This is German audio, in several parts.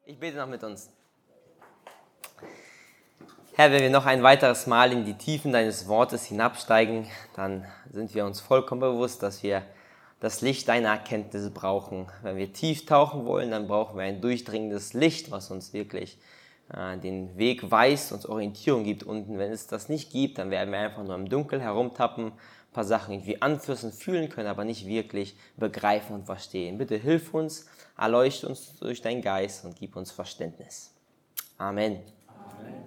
Ich bete noch mit uns. Herr, wenn wir noch ein weiteres Mal in die Tiefen deines Wortes hinabsteigen, dann sind wir uns vollkommen bewusst, dass wir das Licht deiner Erkenntnis brauchen. Wenn wir tief tauchen wollen, dann brauchen wir ein durchdringendes Licht, was uns wirklich den Weg weist, uns Orientierung gibt unten. Wenn es das nicht gibt, dann werden wir einfach nur im Dunkeln herumtappen, ein paar Sachen irgendwie anfassen, fühlen können, aber nicht wirklich begreifen und verstehen. Bitte hilf uns, erleuchte uns durch deinen Geist und gib uns Verständnis. Amen. Amen.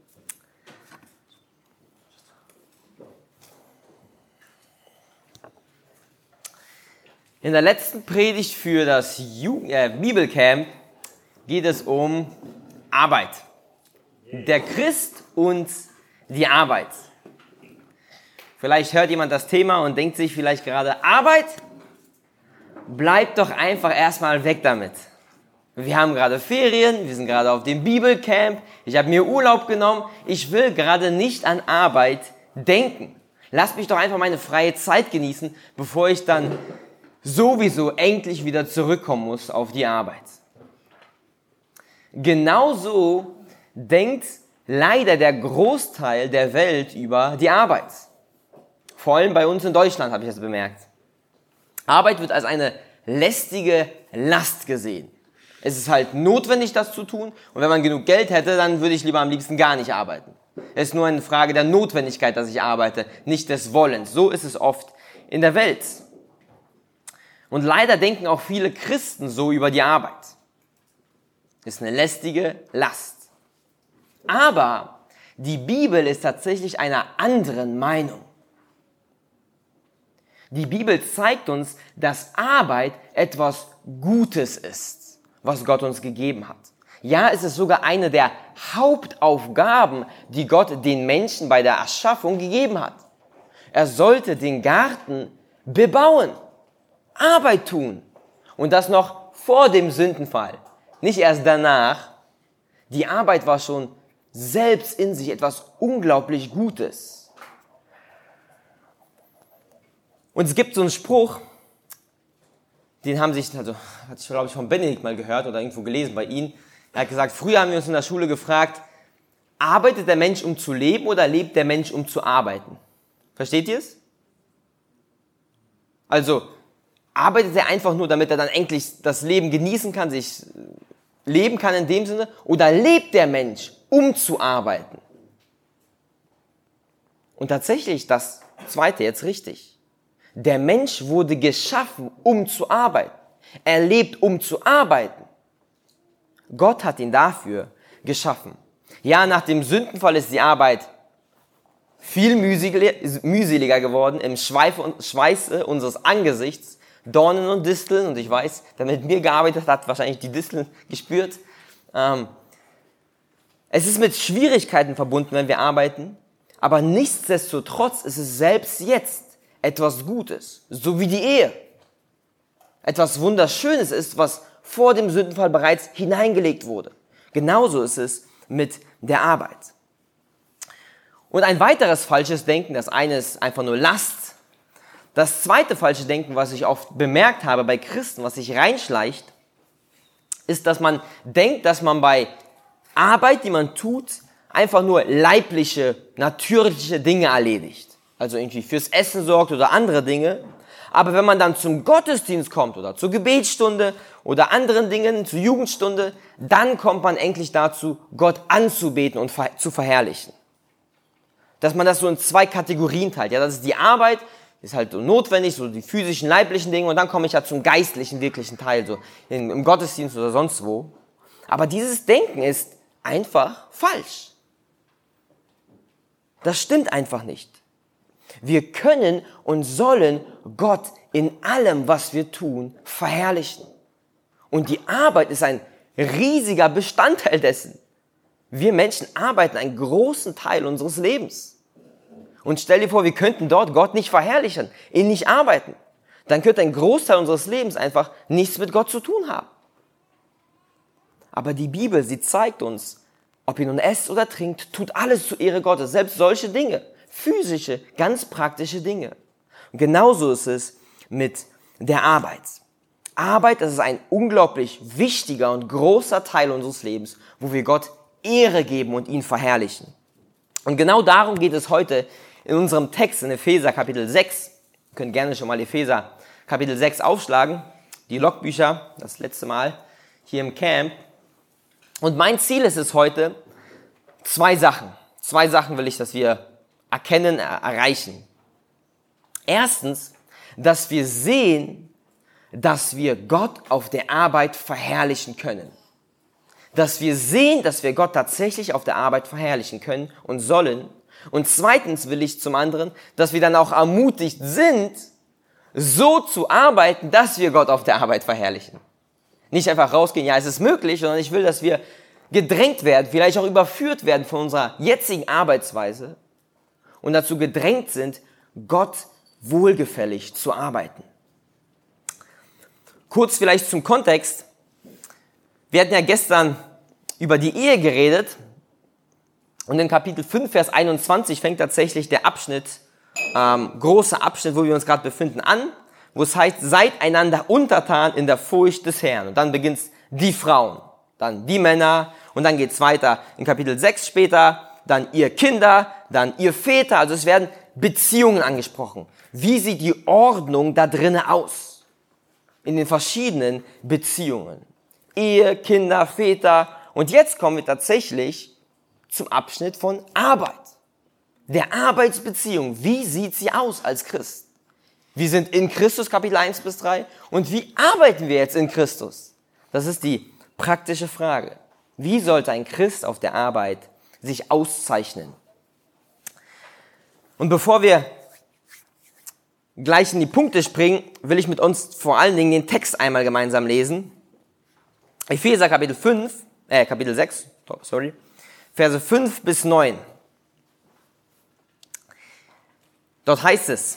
In der letzten Predigt für das Bibelcamp geht es um Arbeit. Der Christ und die Arbeit. Vielleicht hört jemand das Thema und denkt sich vielleicht gerade, Arbeit? Bleibt doch einfach erstmal weg damit. Wir haben gerade Ferien, wir sind gerade auf dem Bibelcamp, ich habe mir Urlaub genommen, ich will gerade nicht an Arbeit denken. Lasst mich doch einfach meine freie Zeit genießen, bevor ich dann sowieso endlich wieder zurückkommen muss auf die Arbeit. Genauso denkt leider der Großteil der Welt über die Arbeit. Vor allem bei uns in Deutschland habe ich das bemerkt. Arbeit wird als eine lästige Last gesehen. Es ist halt notwendig, das zu tun. Und wenn man genug Geld hätte, dann würde ich lieber am liebsten gar nicht arbeiten. Es ist nur eine Frage der Notwendigkeit, dass ich arbeite, nicht des Wollens. So ist es oft in der Welt. Und leider denken auch viele Christen so über die Arbeit. Es ist eine lästige Last. Aber die Bibel ist tatsächlich einer anderen Meinung. Die Bibel zeigt uns, dass Arbeit etwas Gutes ist, was Gott uns gegeben hat. Ja, es ist sogar eine der Hauptaufgaben, die Gott den Menschen bei der Erschaffung gegeben hat. Er sollte den Garten bebauen, Arbeit tun. Und das noch vor dem Sündenfall, nicht erst danach. Die Arbeit war schon selbst in sich etwas unglaublich Gutes. Und es gibt so einen Spruch, den hatte ich glaube ich von Benedikt mal gehört oder irgendwo gelesen bei ihm. Er hat gesagt, früher haben wir uns in der Schule gefragt, arbeitet der Mensch, um zu leben oder lebt der Mensch, um zu arbeiten? Versteht ihr es? Also, arbeitet er einfach nur, damit er dann endlich das Leben genießen kann, sich leben kann in dem Sinne, oder lebt der Mensch, um zu arbeiten? Und tatsächlich das Zweite jetzt richtig. Der Mensch wurde geschaffen, um zu arbeiten. Er lebt, um zu arbeiten. Gott hat ihn dafür geschaffen. Ja, nach dem Sündenfall ist die Arbeit viel mühseliger geworden, im Schweiße unseres Angesichts, Dornen und Disteln. Und ich weiß, wer mit mir gearbeitet hat, wahrscheinlich die Disteln gespürt. Es ist mit Schwierigkeiten verbunden, wenn wir arbeiten. Aber nichtsdestotrotz ist es selbst jetzt etwas Gutes, so wie die Ehe. Etwas Wunderschönes ist, was vor dem Sündenfall bereits hineingelegt wurde. Genauso ist es mit der Arbeit. Und ein weiteres falsches Denken, das eine ist einfach nur Last. Das zweite falsche Denken, was ich oft bemerkt habe bei Christen, was sich reinschleicht, ist, dass man denkt, dass man bei Arbeit, die man tut, einfach nur leibliche, natürliche Dinge erledigt. Also irgendwie fürs Essen sorgt oder andere Dinge. Aber wenn man dann zum Gottesdienst kommt oder zur Gebetsstunde oder anderen Dingen, zur Jugendstunde, dann kommt man endlich dazu, Gott anzubeten und zu verherrlichen. Dass man das so in zwei Kategorien teilt. Ja, das ist die Arbeit, ist halt so notwendig, so die physischen, leiblichen Dinge, und dann komme ich ja zum geistlichen, wirklichen Teil, so im Gottesdienst oder sonst wo. Aber dieses Denken ist einfach falsch. Das stimmt einfach nicht. Wir können und sollen Gott in allem, was wir tun, verherrlichen. Und die Arbeit ist ein riesiger Bestandteil dessen. Wir Menschen arbeiten einen großen Teil unseres Lebens. Und stell dir vor, wir könnten dort Gott nicht verherrlichen, ihn nicht arbeiten. Dann könnte ein Großteil unseres Lebens einfach nichts mit Gott zu tun haben. Aber die Bibel, sie zeigt uns, ob ihr nun esst oder trinkt, tut alles zur Ehre Gottes, selbst solche Dinge. Physische, ganz praktische Dinge. Und genauso ist es mit der Arbeit. Arbeit, das ist ein unglaublich wichtiger und großer Teil unseres Lebens, wo wir Gott Ehre geben und ihn verherrlichen. Und genau darum geht es heute in unserem Text in Epheser Kapitel 6. Ihr könnt gerne schon mal Epheser Kapitel 6 aufschlagen. Die Logbücher, das letzte Mal hier im Camp. Und mein Ziel ist es heute, zwei Sachen. Zwei Sachen will ich, dass wir erkennen, erreichen. Erstens, dass wir sehen, dass wir Gott auf der Arbeit verherrlichen können. Dass wir sehen, dass wir Gott tatsächlich auf der Arbeit verherrlichen können und sollen. Und zweitens will ich zum anderen, dass wir dann auch ermutigt sind, so zu arbeiten, dass wir Gott auf der Arbeit verherrlichen. Nicht einfach rausgehen, ja, es ist möglich, sondern ich will, dass wir gedrängt werden, vielleicht auch überführt werden von unserer jetzigen Arbeitsweise und dazu gedrängt sind, Gott wohlgefällig zu arbeiten. Kurz vielleicht zum Kontext. Wir hatten ja gestern über die Ehe geredet und in Kapitel 5, Vers 21 fängt tatsächlich der Abschnitt, großer Abschnitt, wo wir uns gerade befinden, an, wo es heißt, seid einander untertan in der Furcht des Herrn. Und dann beginnt die Frauen, dann die Männer und dann geht's weiter in Kapitel 6 später, dann ihr Kinder, dann ihr Väter. Also es werden Beziehungen angesprochen. Wie sieht die Ordnung da drinnen aus? In den verschiedenen Beziehungen. Ehe, Kinder, Väter. Und jetzt kommen wir tatsächlich zum Abschnitt von Arbeit. Der Arbeitsbeziehung. Wie sieht sie aus als Christ? Wir sind in Christus, Kapitel 1 bis 3. Und wie arbeiten wir jetzt in Christus? Das ist die praktische Frage. Wie sollte ein Christ auf der Arbeit sich auszeichnen? Und bevor wir gleich in die Punkte springen, will ich mit uns vor allen Dingen den Text einmal gemeinsam lesen. Epheser Kapitel 6, Verse 5 bis 9. Dort heißt es,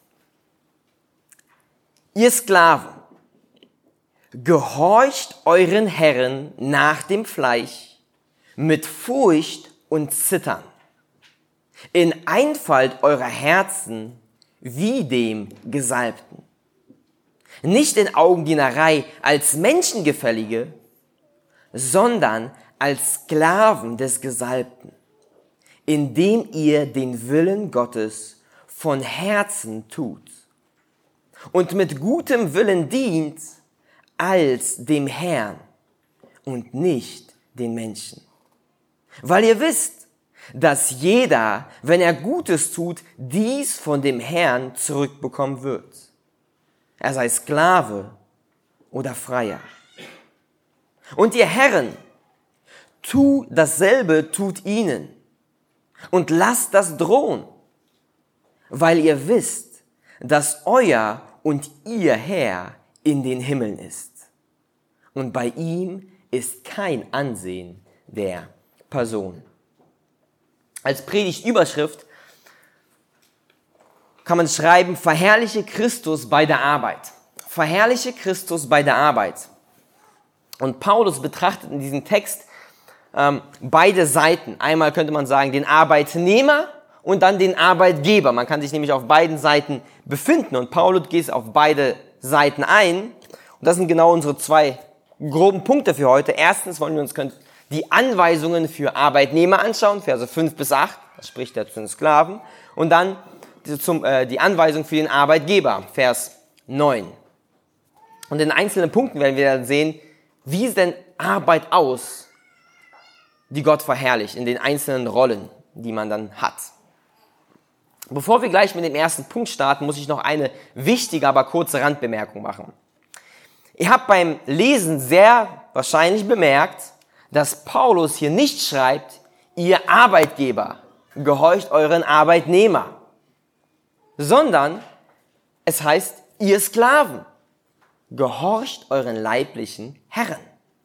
ihr Sklaven, gehorcht euren Herren nach dem Fleisch mit Furcht und Zittern, in Einfalt eurer Herzen wie dem Gesalbten. Nicht in Augendienerei als Menschengefällige, sondern als Sklaven des Gesalbten, indem ihr den Willen Gottes von Herzen tut und mit gutem Willen dient als dem Herrn und nicht den Menschen. Weil ihr wisst, dass jeder, wenn er Gutes tut, dies von dem Herrn zurückbekommen wird. Er sei Sklave oder Freier. Und ihr Herren, dasselbe tut ihnen und lasst das drohen, weil ihr wisst, dass euer und ihr Herr in den Himmeln ist. Und bei ihm ist kein Ansehen der Person. Als Predigtüberschrift kann man schreiben, verherrliche Christus bei der Arbeit. Verherrliche Christus bei der Arbeit. Und Paulus betrachtet in diesem Text beide Seiten. Einmal könnte man sagen, den Arbeitnehmer und dann den Arbeitgeber. Man kann sich nämlich auf beiden Seiten befinden und Paulus geht auf beide Seiten ein. Und das sind genau unsere zwei groben Punkte für heute. Erstens wollen wir uns die Anweisungen für Arbeitnehmer anschauen, Verse 5 bis 8, das spricht er zu den Sklaven. Und dann die Anweisung für den Arbeitgeber, Vers 9. Und in einzelnen Punkten werden wir dann sehen, wie sieht denn Arbeit aus, die Gott verherrlicht, in den einzelnen Rollen, die man dann hat. Bevor wir gleich mit dem ersten Punkt starten, muss ich noch eine wichtige, aber kurze Randbemerkung machen. Ihr habt beim Lesen sehr wahrscheinlich bemerkt, dass Paulus hier nicht schreibt, ihr Arbeitgeber, gehorcht euren Arbeitnehmer, sondern es heißt, ihr Sklaven, gehorcht euren leiblichen Herren.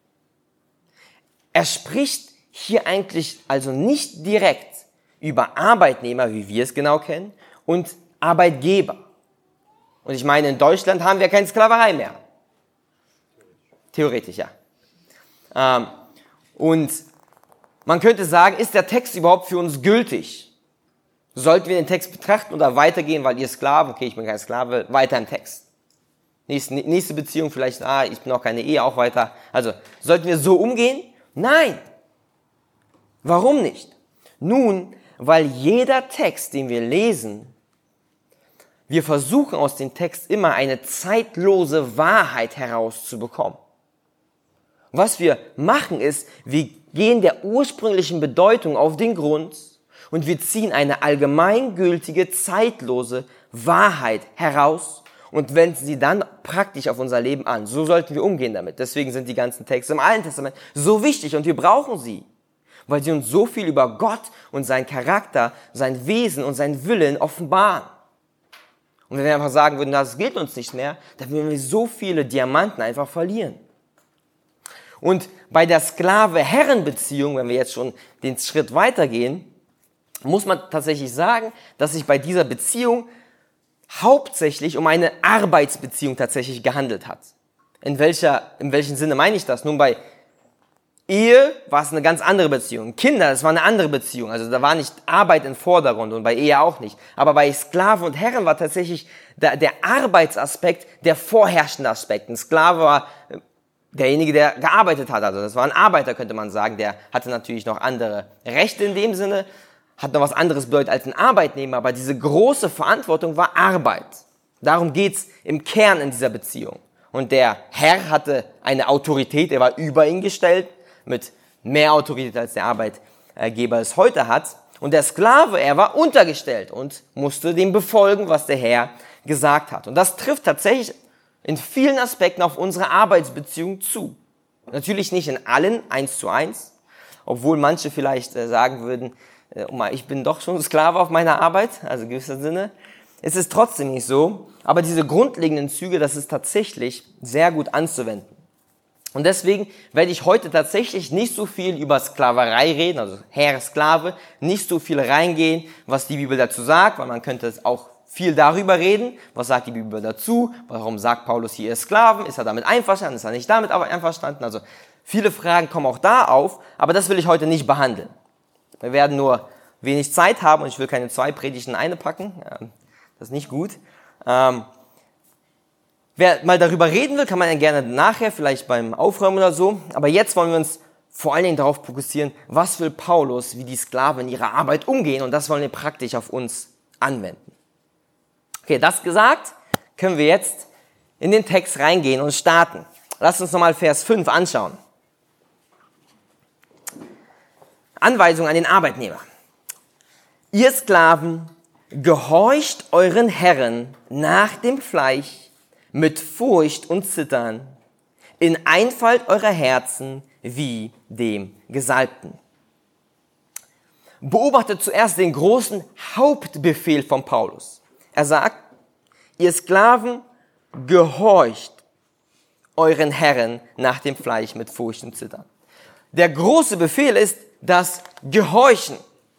Er spricht hier eigentlich also nicht direkt über Arbeitnehmer, wie wir es genau kennen, und Arbeitgeber. Und ich meine, in Deutschland haben wir keine Sklaverei mehr. Theoretisch, ja. Und man könnte sagen, ist der Text überhaupt für uns gültig? Sollten wir den Text betrachten oder weitergehen, weil ihr Sklaven, okay, ich bin kein Sklave, weiter im Text. Nächste Beziehung vielleicht, ich bin auch keine Ehe, auch weiter. Also, sollten wir so umgehen? Nein. Warum nicht? Nun, weil jeder Text, den wir lesen, wir versuchen aus dem Text immer eine zeitlose Wahrheit herauszubekommen. Was wir machen ist, wir gehen der ursprünglichen Bedeutung auf den Grund und wir ziehen eine allgemeingültige, zeitlose Wahrheit heraus und wenden sie dann praktisch auf unser Leben an. So sollten wir umgehen damit. Deswegen sind die ganzen Texte im Alten Testament so wichtig und wir brauchen sie, weil sie uns so viel über Gott und seinen Charakter, sein Wesen und seinen Willen offenbaren. Und wenn wir einfach sagen würden, das gilt uns nicht mehr, dann würden wir so viele Diamanten einfach verlieren. Und bei der Sklave-Herren-Beziehung, wenn wir jetzt schon den Schritt weitergehen, muss man tatsächlich sagen, dass sich bei dieser Beziehung hauptsächlich um eine Arbeitsbeziehung tatsächlich gehandelt hat. In welchem Sinne meine ich das? Nun, bei Ehe war es eine ganz andere Beziehung. Kinder, das war eine andere Beziehung. Also da war nicht Arbeit im Vordergrund und bei Ehe auch nicht. Aber bei Sklaven und Herren war tatsächlich der Arbeitsaspekt der vorherrschende Aspekt. Ein Sklave war derjenige, der gearbeitet hat. Also das war ein Arbeiter, könnte man sagen. Der hatte natürlich noch andere Rechte in dem Sinne, hat noch was anderes bedeutet als ein Arbeitnehmer. Aber diese große Verantwortung war Arbeit. Darum geht's im Kern in dieser Beziehung. Und der Herr hatte eine Autorität, er war über ihn gestellt, mit mehr Autorität als der Arbeitgeber es heute hat. Und der Sklave, er war untergestellt und musste dem befolgen, was der Herr gesagt hat. Und das trifft tatsächlich in vielen Aspekten auf unsere Arbeitsbeziehung zu. Natürlich nicht in allen 1:1, obwohl manche vielleicht sagen würden, ich bin doch schon Sklave auf meiner Arbeit, also in gewisser Sinne. Es ist trotzdem nicht so, aber diese grundlegenden Züge, das ist tatsächlich sehr gut anzuwenden. Und deswegen werde ich heute tatsächlich nicht so viel über Sklaverei reden, also Herr, Sklave, nicht so viel reingehen, was die Bibel dazu sagt, weil man könnte auch viel darüber reden, was sagt die Bibel dazu, warum sagt Paulus hier Sklaven, ist er damit einverstanden, ist er nicht damit aber einverstanden, also viele Fragen kommen auch da auf, aber das will ich heute nicht behandeln. Wir werden nur wenig Zeit haben und ich will keine 2 Predigten in eine packen, das ist nicht gut. Wer mal darüber reden will, kann man ja gerne nachher, vielleicht beim Aufräumen oder so. Aber jetzt wollen wir uns vor allen Dingen darauf fokussieren, was will Paulus, wie die Sklaven in ihrer Arbeit umgehen. Und das wollen wir praktisch auf uns anwenden. Okay, das gesagt, können wir jetzt in den Text reingehen und starten. Lasst uns nochmal Vers 5 anschauen. Anweisung an den Arbeitnehmer. Ihr Sklaven, gehorcht euren Herren nach dem Fleisch, mit Furcht und Zittern, in Einfalt eurer Herzen wie dem Gesalbten. Beobachtet zuerst den großen Hauptbefehl von Paulus. Er sagt, ihr Sklaven, gehorcht euren Herren nach dem Fleisch mit Furcht und Zittern. Der große Befehl ist das Gehorchen.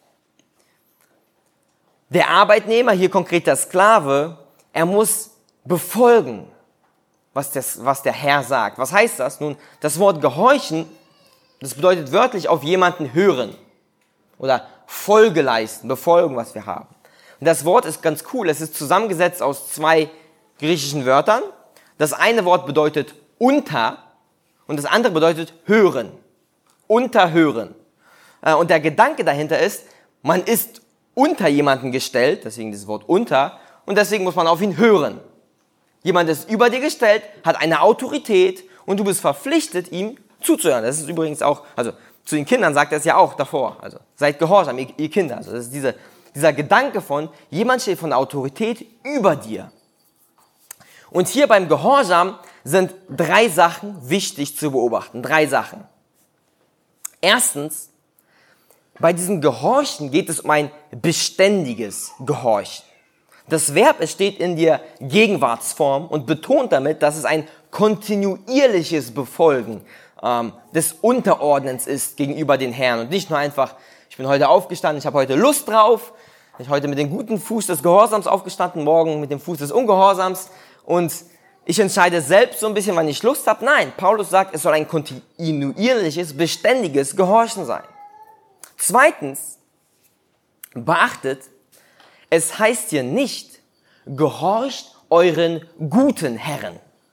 Der Arbeitnehmer, hier konkret der Sklave, er muss befolgen, was der Herr sagt. Was heißt das? Nun, das Wort gehorchen, das bedeutet wörtlich auf jemanden hören oder Folge leisten, befolgen, was wir haben. Und das Wort ist ganz cool, es ist zusammengesetzt aus 2 griechischen Wörtern. Das eine Wort bedeutet unter und das andere bedeutet hören. Unterhören. Und der Gedanke dahinter ist, man ist unter jemanden gestellt, deswegen dieses Wort unter, und deswegen muss man auf ihn hören. Jemand ist über dir gestellt, hat eine Autorität und du bist verpflichtet, ihm zuzuhören. Das ist übrigens auch, also zu den Kindern sagt er es ja auch davor, also seid gehorsam, ihr Kinder. Also das ist dieser Gedanke von, jemand steht von der Autorität über dir. Und hier beim Gehorsam sind 3 Sachen wichtig zu beobachten. 3 Sachen. Erstens, bei diesem Gehorchen geht es um ein beständiges Gehorchen. Das Verb, es steht in der Gegenwartsform und betont damit, dass es ein kontinuierliches Befolgen des Unterordnens ist gegenüber den Herrn und nicht nur einfach, ich bin heute aufgestanden, ich habe heute Lust drauf, ich bin heute mit dem guten Fuß des Gehorsams aufgestanden, morgen mit dem Fuß des Ungehorsams und ich entscheide selbst so ein bisschen, wann ich Lust habe. Nein, Paulus sagt, es soll ein kontinuierliches, beständiges Gehorchen sein. Zweitens, beachtet, es heißt hier nicht, gehorcht euren guten Herren.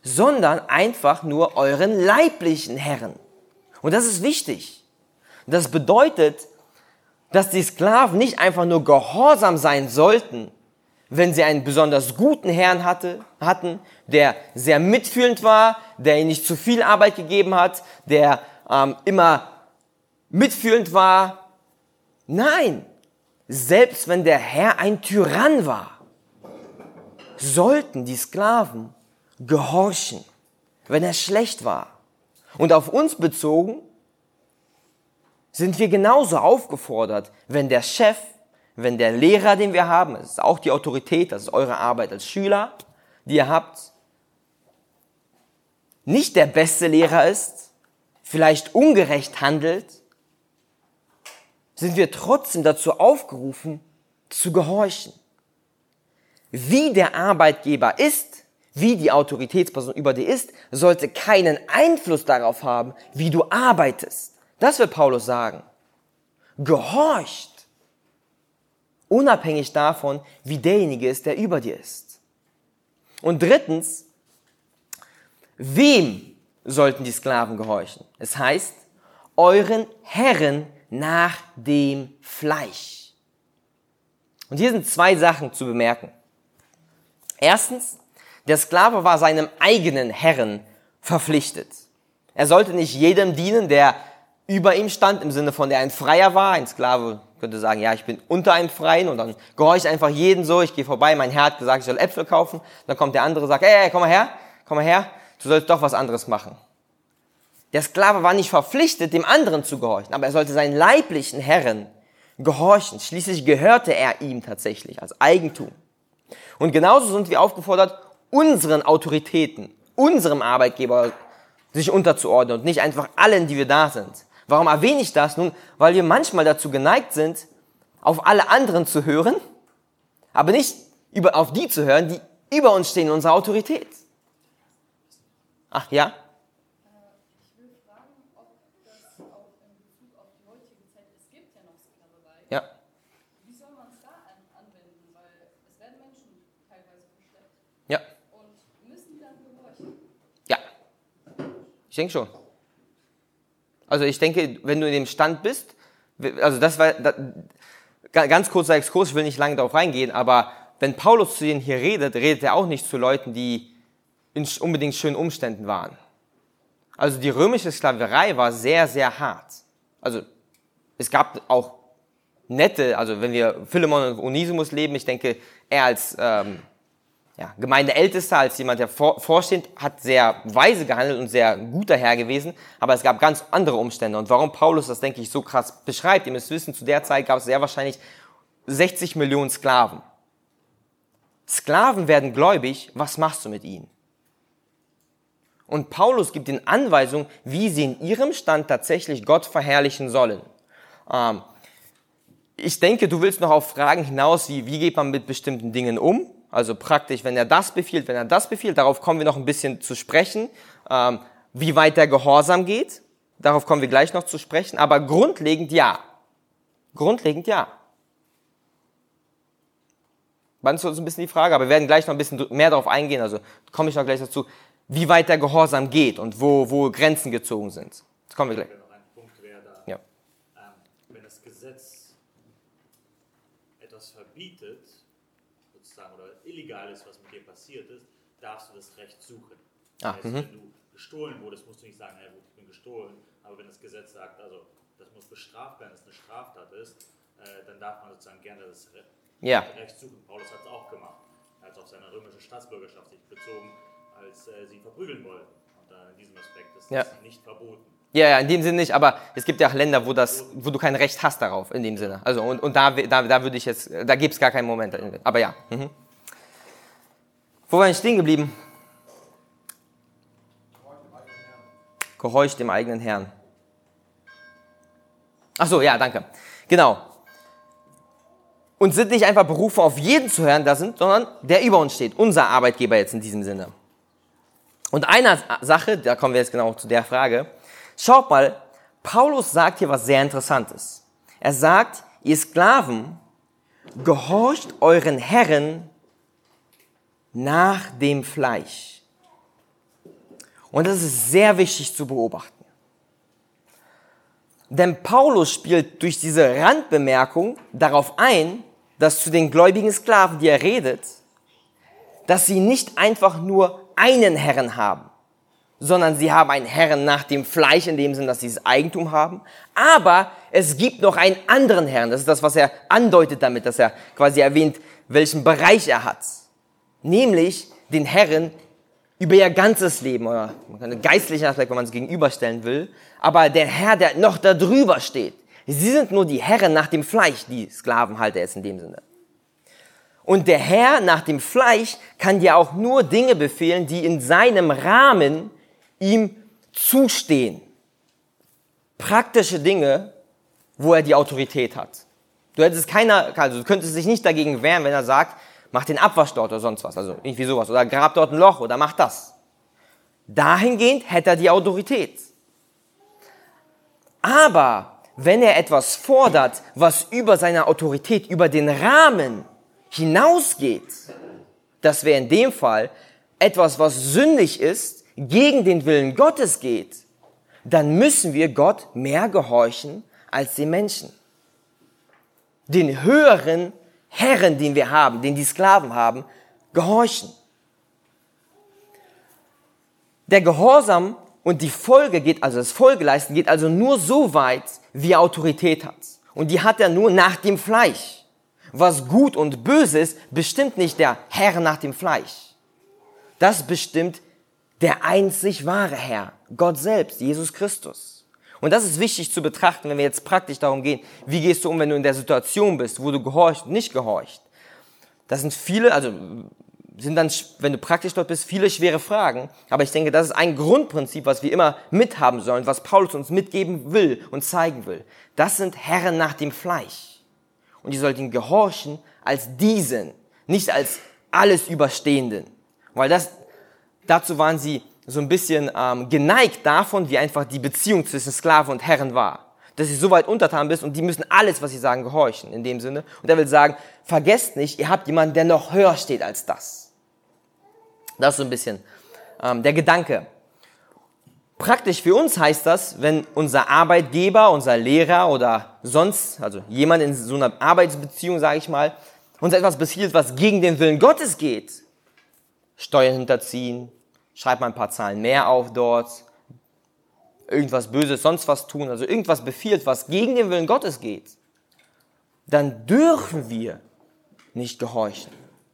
sondern einfach nur euren leiblichen Herren. Und das ist wichtig. Das bedeutet, dass die Sklaven nicht einfach nur gehorsam sein sollten, wenn sie einen besonders guten Herrn hatten, der sehr mitfühlend war, der ihnen nicht zu viel Arbeit gegeben hat, der immer mitfühlend war. Nein, selbst wenn der Herr ein Tyrann war, sollten die Sklaven gehorchen, wenn er schlecht war. Und auf uns bezogen sind wir genauso aufgefordert, wenn der Chef, wenn der Lehrer, den wir haben, das ist auch die Autorität, das ist eure Arbeit als Schüler, die ihr habt, nicht der beste Lehrer ist, vielleicht ungerecht handelt, sind wir trotzdem dazu aufgerufen, zu gehorchen. Wie der Arbeitgeber ist, wie die Autoritätsperson über dir ist, sollte keinen Einfluss darauf haben, wie du arbeitest. Das will Paulus sagen. Gehorcht. Unabhängig davon, wie derjenige ist, der über dir ist. Und drittens, wem sollten die Sklaven gehorchen? Es heißt, euren Herren nach dem Fleisch. Und hier sind zwei Sachen zu bemerken. Erstens, der Sklave war seinem eigenen Herren verpflichtet. Er sollte nicht jedem dienen, der über ihm stand, im Sinne von, der ein Freier war. Ein Sklave könnte sagen, ja, ich bin unter einem Freien und dann gehorche ich einfach jeden so. Ich gehe vorbei, mein Herr hat gesagt, ich soll Äpfel kaufen. Dann kommt der andere und sagt, hey, komm mal her, du sollst doch was anderes machen. Der Sklave war nicht verpflichtet, dem anderen zu gehorchen, aber er sollte seinen leiblichen Herren gehorchen. Schließlich gehörte er ihm tatsächlich als Eigentum. Und genauso sind wir aufgefordert, unseren Autoritäten, unserem Arbeitgeber sich unterzuordnen und nicht einfach allen, die wir da sind. Warum erwähne ich das? Nun, weil wir manchmal dazu geneigt sind, auf alle anderen zu hören, aber nicht auf die zu hören, die über uns stehen in unserer Autorität. Ach ja? Ich will fragen, ob das auch in Bezug auf die heutige Zeit, es gibt ja noch Sklaverei. Ja. Wie soll man es da anwenden? Weil es werden Menschen teilweise verschleppt. Ja. Und müssen die dann gehorchen? Ja. Ich denke schon. Also ich denke, wenn du in dem Stand bist, also das war, ganz kurzer Exkurs, ich will nicht lange darauf reingehen, aber wenn Paulus zu denen hier redet, redet er auch nicht zu Leuten, die in unbedingt schönen Umständen waren. Also die römische Sklaverei war sehr, sehr hart. Also es gab auch nette, also wenn wir Philemon und Onesimus leben, ich denke, er als Gemeindeältester, als jemand, der vorsteht, hat sehr weise gehandelt und sehr guter Herr gewesen, aber es gab ganz andere Umstände. Und warum Paulus das, denke ich, so krass beschreibt, ihr müsst wissen, zu der Zeit gab es sehr wahrscheinlich 60 Millionen Sklaven. Sklaven werden gläubig, was machst du mit ihnen? Und Paulus gibt ihnen Anweisungen, wie sie in ihrem Stand tatsächlich Gott verherrlichen sollen. Ich denke, du willst noch auf Fragen hinaus, wie geht man mit bestimmten Dingen um? Also praktisch, wenn er das befiehlt, darauf kommen wir noch ein bisschen zu sprechen. Wie weit der Gehorsam geht, darauf kommen wir gleich noch zu sprechen. Aber grundlegend ja. Grundlegend ja. Beantwortet so ein bisschen die Frage, aber wir werden gleich noch ein bisschen mehr darauf eingehen, also komme ich noch gleich dazu, wie weit der Gehorsam geht und wo Grenzen gezogen sind. Das kommen wir gleich. Noch ein Punkt wäre da, Ja. Wenn das Gesetz etwas verbietet, sozusagen, oder illegal ist, was mit dir passiert ist, darfst du das Recht suchen. Das heißt, wenn du gestohlen wurdest, musst du nicht sagen, ja gut, ich bin gestohlen, aber wenn das Gesetz sagt, also das muss bestraft werden, dass es eine Straftat ist, dann darf man sozusagen gerne das Recht suchen. Paulus hat es auch gemacht. Er hat auf seine römische Staatsbürgerschaft sich bezogen, als sie ihn verprügeln wollten. Und in diesem Aspekt ist das nicht verboten. Ja, in dem Sinne nicht, aber es gibt ja auch Länder, wo du kein Recht hast darauf, in dem Sinne. Also, und da würde ich jetzt, da gibt es gar keinen Moment. Aber ja. Wo war ich stehen geblieben? Gehorcht dem eigenen Herrn. Ach so, ja, danke. Genau. Und sind nicht einfach berufen, auf jeden zu hören, sondern der über uns steht. Unser Arbeitgeber jetzt in diesem Sinne. Und eine Sache, da kommen wir jetzt genau zu der Frage. Schaut mal, Paulus sagt hier was sehr Interessantes. Er sagt, ihr Sklaven, gehorcht euren Herren nach dem Fleisch. Und das ist sehr wichtig zu beobachten. Denn Paulus spielt durch diese Randbemerkung darauf ein, dass zu den gläubigen Sklaven, die er redet, dass sie nicht einfach nur einen Herrn haben, sondern sie haben einen Herrn nach dem Fleisch, in dem Sinn, dass sie das Eigentum haben. Aber es gibt noch einen anderen Herrn. Das ist das, was er andeutet damit, dass er quasi erwähnt, welchen Bereich er hat. Nämlich den Herrn über ihr ganzes Leben, oder man kann einen geistlichen Aspekt, wenn man es gegenüberstellen will. Aber der Herr, der noch da drüber steht. Sie sind nur die Herren nach dem Fleisch, die Sklavenhalter jetzt in dem Sinne. Und der Herr nach dem Fleisch kann dir auch nur Dinge befehlen, die in seinem Rahmen ihm zustehen. Praktische Dinge, wo er die Autorität hat. Du könntest dich nicht dagegen wehren, wenn er sagt, mach den Abwasch dort oder sonst was, also irgendwie sowas, oder grab dort ein Loch oder mach das. Dahingehend hätte er die Autorität. Aber wenn er etwas fordert, was über seine Autorität, über den Rahmen hinausgeht, das wäre in dem Fall etwas, was sündig ist, gegen den Willen Gottes geht, dann müssen wir Gott mehr gehorchen als den Menschen. Den höheren Herren, den wir haben, den die Sklaven haben, gehorchen. Der Gehorsam und die Folge das Folgeleisten geht also nur so weit, wie er Autorität hat. Und die hat er nur nach dem Fleisch. Was gut und böse ist, bestimmt nicht der Herr nach dem Fleisch. Das bestimmt der einzig wahre Herr, Gott selbst, Jesus Christus. Und das ist wichtig zu betrachten, wenn wir jetzt praktisch darum gehen, wie gehst du um, wenn du in der Situation bist, wo du gehorcht und nicht gehorcht. Das sind sind dann, wenn du praktisch dort bist, viele schwere Fragen. Aber ich denke, das ist ein Grundprinzip, was wir immer mithaben sollen, was Paulus uns mitgeben will und zeigen will. Das sind Herren nach dem Fleisch. Und die sollten gehorchen als diesen, nicht als alles Überstehenden. Weil dazu waren sie so ein bisschen geneigt davon, wie einfach die Beziehung zwischen Sklaven und Herren war. Dass sie so weit untertan bist und die müssen alles, was sie sagen, gehorchen, in dem Sinne. Und er will sagen, vergesst nicht, ihr habt jemanden, der noch höher steht als das. Das ist so ein bisschen der Gedanke. Praktisch für uns heißt das, wenn unser Arbeitgeber, unser Lehrer oder sonst, also jemand in so einer Arbeitsbeziehung, sage ich mal, uns etwas befiehlt, was gegen den Willen Gottes geht, Steuern hinterziehen, schreib mal ein paar Zahlen mehr auf dort, irgendwas Böses, sonst was tun, also irgendwas befiehlt, was gegen den Willen Gottes geht, dann dürfen wir nicht gehorchen.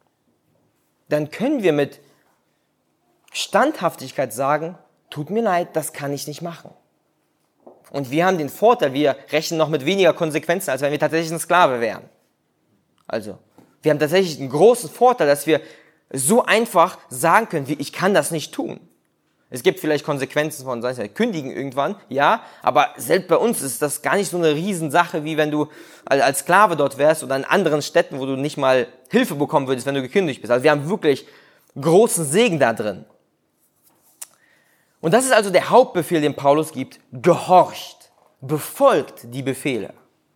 Dann können wir mit Standhaftigkeit sagen, tut mir leid, das kann ich nicht machen. Und wir haben den Vorteil, wir rechnen noch mit weniger Konsequenzen, als wenn wir tatsächlich ein Sklave wären. Also, wir haben tatsächlich einen großen Vorteil, dass wir so einfach sagen können, wie ich kann das nicht tun. Es gibt vielleicht Konsequenzen von, sei es kündigen irgendwann, ja, aber selbst bei uns ist das gar nicht so eine Riesensache, wie wenn du als Sklave dort wärst oder in anderen Städten, wo du nicht mal Hilfe bekommen würdest, wenn du gekündigt bist. Also wir haben wirklich großen Segen da drin. Und das ist also der Hauptbefehl, den Paulus gibt. Gehorcht, befolgt die Befehle.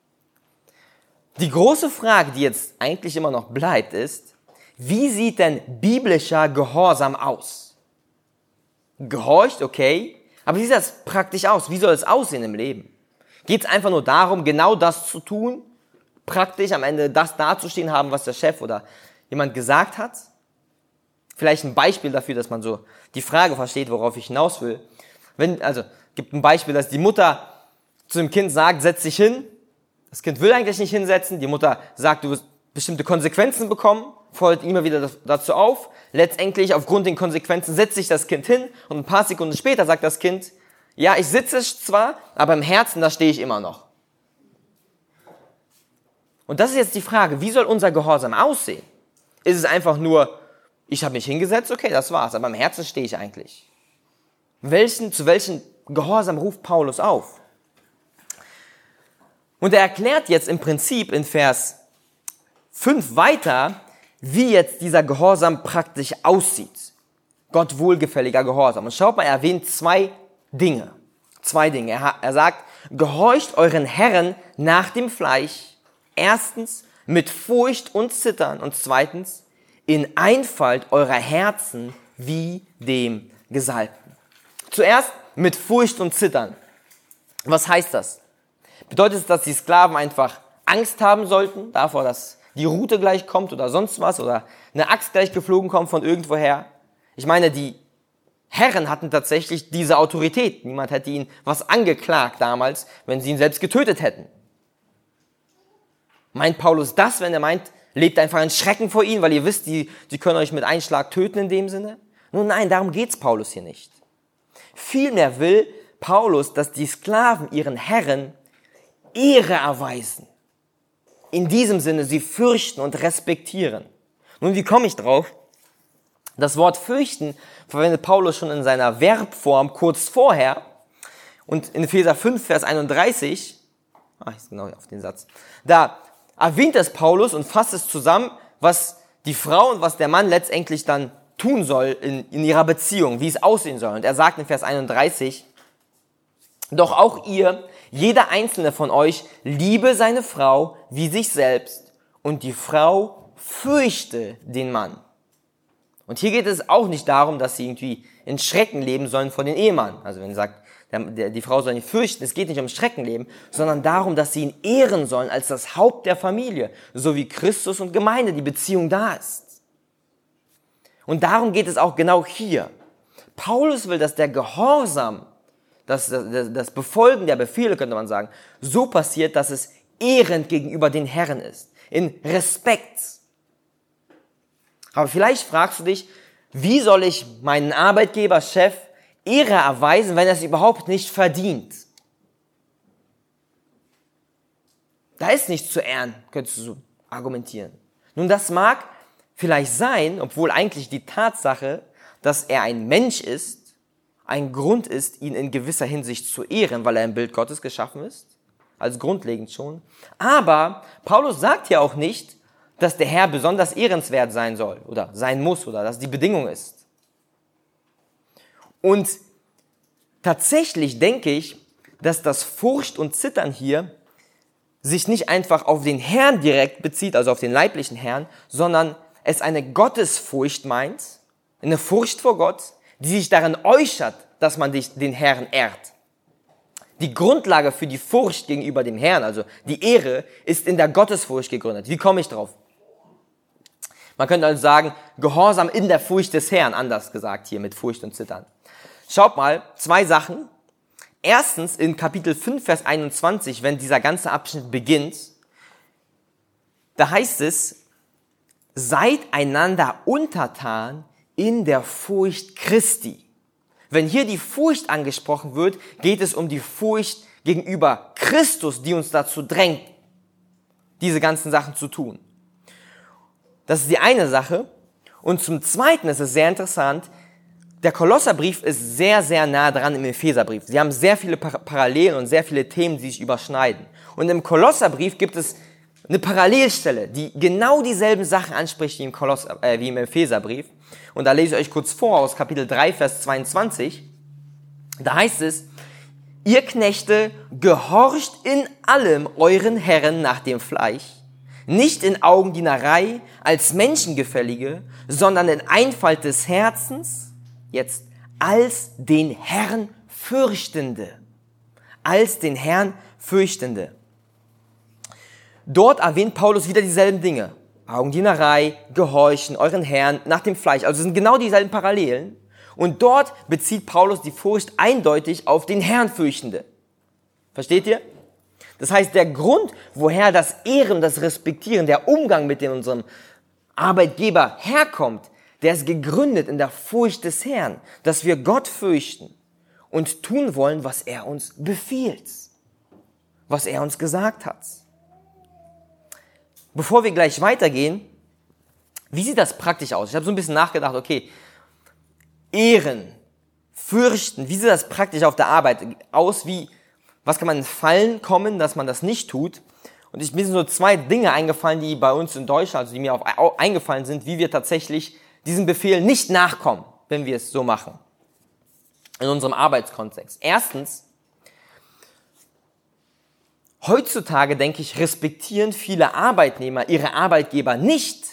Die große Frage, die jetzt eigentlich immer noch bleibt, ist, wie sieht denn biblischer Gehorsam aus? Gehorcht, okay, aber wie sieht das praktisch aus? Wie soll es aussehen im Leben? Geht es einfach nur darum, genau das zu tun, praktisch am Ende das dazustehen haben, was der Chef oder jemand gesagt hat? Vielleicht ein Beispiel dafür, dass man so die Frage versteht, worauf ich hinaus will. Gibt ein Beispiel, dass die Mutter zu dem Kind sagt, setz dich hin. Das Kind will eigentlich nicht hinsetzen. Die Mutter sagt, du wirst bestimmte Konsequenzen bekommen, fordert immer wieder dazu auf. Letztendlich, aufgrund den Konsequenzen, setzt sich das Kind hin und ein paar Sekunden später sagt das Kind, ja, ich sitze zwar, aber im Herzen, da stehe ich immer noch. Und das ist jetzt die Frage, wie soll unser Gehorsam aussehen? Ist es einfach nur, ich habe mich hingesetzt, okay, das war's, aber im Herzen stehe ich eigentlich. Zu welchem Gehorsam ruft Paulus auf? Und er erklärt jetzt im Prinzip in Vers 5 weiter, wie jetzt dieser Gehorsam praktisch aussieht. Gott wohlgefälliger Gehorsam. Und schaut mal, er erwähnt zwei Dinge. Er sagt, gehorcht euren Herren nach dem Fleisch. Erstens, mit Furcht und Zittern. Und zweitens, in Einfalt eurer Herzen wie dem Gesalbten. Zuerst mit Furcht und Zittern. Was heißt das? Bedeutet es, dass die Sklaven einfach Angst haben sollten davor, dass die Rute gleich kommt oder sonst was oder eine Axt gleich geflogen kommt von irgendwoher? Ich meine, die Herren hatten tatsächlich diese Autorität. Niemand hätte ihnen was angeklagt damals, wenn sie ihn selbst getötet hätten. Meint Paulus das, wenn er meint, lebt einfach ein Schrecken vor ihnen, weil ihr wisst, die können euch mit einem Schlag töten in dem Sinne? Nun nein, darum geht's Paulus hier nicht. Vielmehr will Paulus, dass die Sklaven ihren Herren Ehre erweisen. In diesem Sinne, sie fürchten und respektieren. Nun, wie komme ich drauf? Das Wort fürchten verwendet Paulus schon in seiner Verbform kurz vorher. Und in Epheser 5, Vers 31, ist genau auf den Satz, da erwähnt es Paulus und fasst es zusammen, was die Frau und was der Mann letztendlich dann tun soll in ihrer Beziehung, wie es aussehen soll. Und er sagt in Vers 31, doch auch ihr, jeder einzelne von euch, liebe seine Frau wie sich selbst und die Frau fürchte den Mann. Und hier geht es auch nicht darum, dass sie irgendwie in Schrecken leben sollen vor den Ehemann. Also wenn er sagt, die Frau soll ihn fürchten, es geht nicht um Schreckenleben, sondern darum, dass sie ihn ehren sollen als das Haupt der Familie, so wie Christus und Gemeinde, die Beziehung da ist. Und darum geht es auch genau hier. Paulus will, dass der Gehorsam, das Befolgen der Befehle, könnte man sagen, so passiert, dass es ehrend gegenüber den Herren ist, in Respekt. Aber vielleicht fragst du dich, wie soll ich meinen Arbeitgeber, Chef, Ehre erweisen, wenn er es überhaupt nicht verdient? Da ist nichts zu ehren, könntest du so argumentieren. Nun, das mag vielleicht sein, obwohl eigentlich die Tatsache, dass er ein Mensch ist, ein Grund ist, ihn in gewisser Hinsicht zu ehren, weil er im Bild Gottes geschaffen ist, als grundlegend schon. Aber Paulus sagt ja auch nicht, dass der Herr besonders ehrenswert sein soll oder sein muss oder dass die Bedingung ist. Und tatsächlich denke ich, dass das Furcht und Zittern hier sich nicht einfach auf den Herrn direkt bezieht, also auf den leiblichen Herrn, sondern es eine Gottesfurcht meint, eine Furcht vor Gott, die sich darin äußert, dass man den Herrn ehrt. Die Grundlage für die Furcht gegenüber dem Herrn, also die Ehre, ist in der Gottesfurcht gegründet. Wie komme ich drauf? Man könnte also sagen, Gehorsam in der Furcht des Herrn, anders gesagt hier mit Furcht und Zittern. Schaut mal, 2 Sachen. Erstens in Kapitel 5, Vers 21, wenn dieser ganze Abschnitt beginnt, da heißt es, seid einander untertan in der Furcht Christi. Wenn hier die Furcht angesprochen wird, geht es um die Furcht gegenüber Christus, die uns dazu drängt, diese ganzen Sachen zu tun. Das ist die eine Sache. Und zum Zweiten ist es sehr interessant, der Kolosserbrief ist sehr, sehr nah dran im Epheserbrief. Sie haben sehr viele Parallelen und sehr viele Themen, die sich überschneiden. Und im Kolosserbrief gibt es eine Parallelstelle, die genau dieselben Sachen anspricht wie im Epheserbrief. Und da lese ich euch kurz vor aus Kapitel 3, Vers 22. Da heißt es, ihr Knechte, gehorcht in allem euren Herren nach dem Fleisch, nicht in Augendienerei als Menschengefällige, sondern in Einfalt des Herzens, jetzt als den Herrn Fürchtende. Als den Herrn Fürchtende. Dort erwähnt Paulus wieder dieselben Dinge. Augendienerei, Gehorchen, euren Herrn nach dem Fleisch. Also es sind genau dieselben Parallelen. Und dort bezieht Paulus die Furcht eindeutig auf den Herrn Fürchtende. Versteht ihr? Das heißt, der Grund, woher das Ehren, das Respektieren, der Umgang mit unserem Arbeitgeber herkommt, der ist gegründet in der Furcht des Herrn, dass wir Gott fürchten und tun wollen, was er uns befiehlt, was er uns gesagt hat. Bevor wir gleich weitergehen, wie sieht das praktisch aus? Ich habe so ein bisschen nachgedacht, okay, Ehren, fürchten, wie sieht das praktisch auf der Arbeit aus? Was kann man in Fallen kommen, dass man das nicht tut? Und mir sind so 2 Dinge eingefallen, die bei uns in Deutschland, also die mir auch eingefallen sind, wie wir tatsächlich diesem Befehl nicht nachkommen, wenn wir es so machen. In unserem Arbeitskontext. Erstens, heutzutage, denke ich, respektieren viele Arbeitnehmer ihre Arbeitgeber nicht,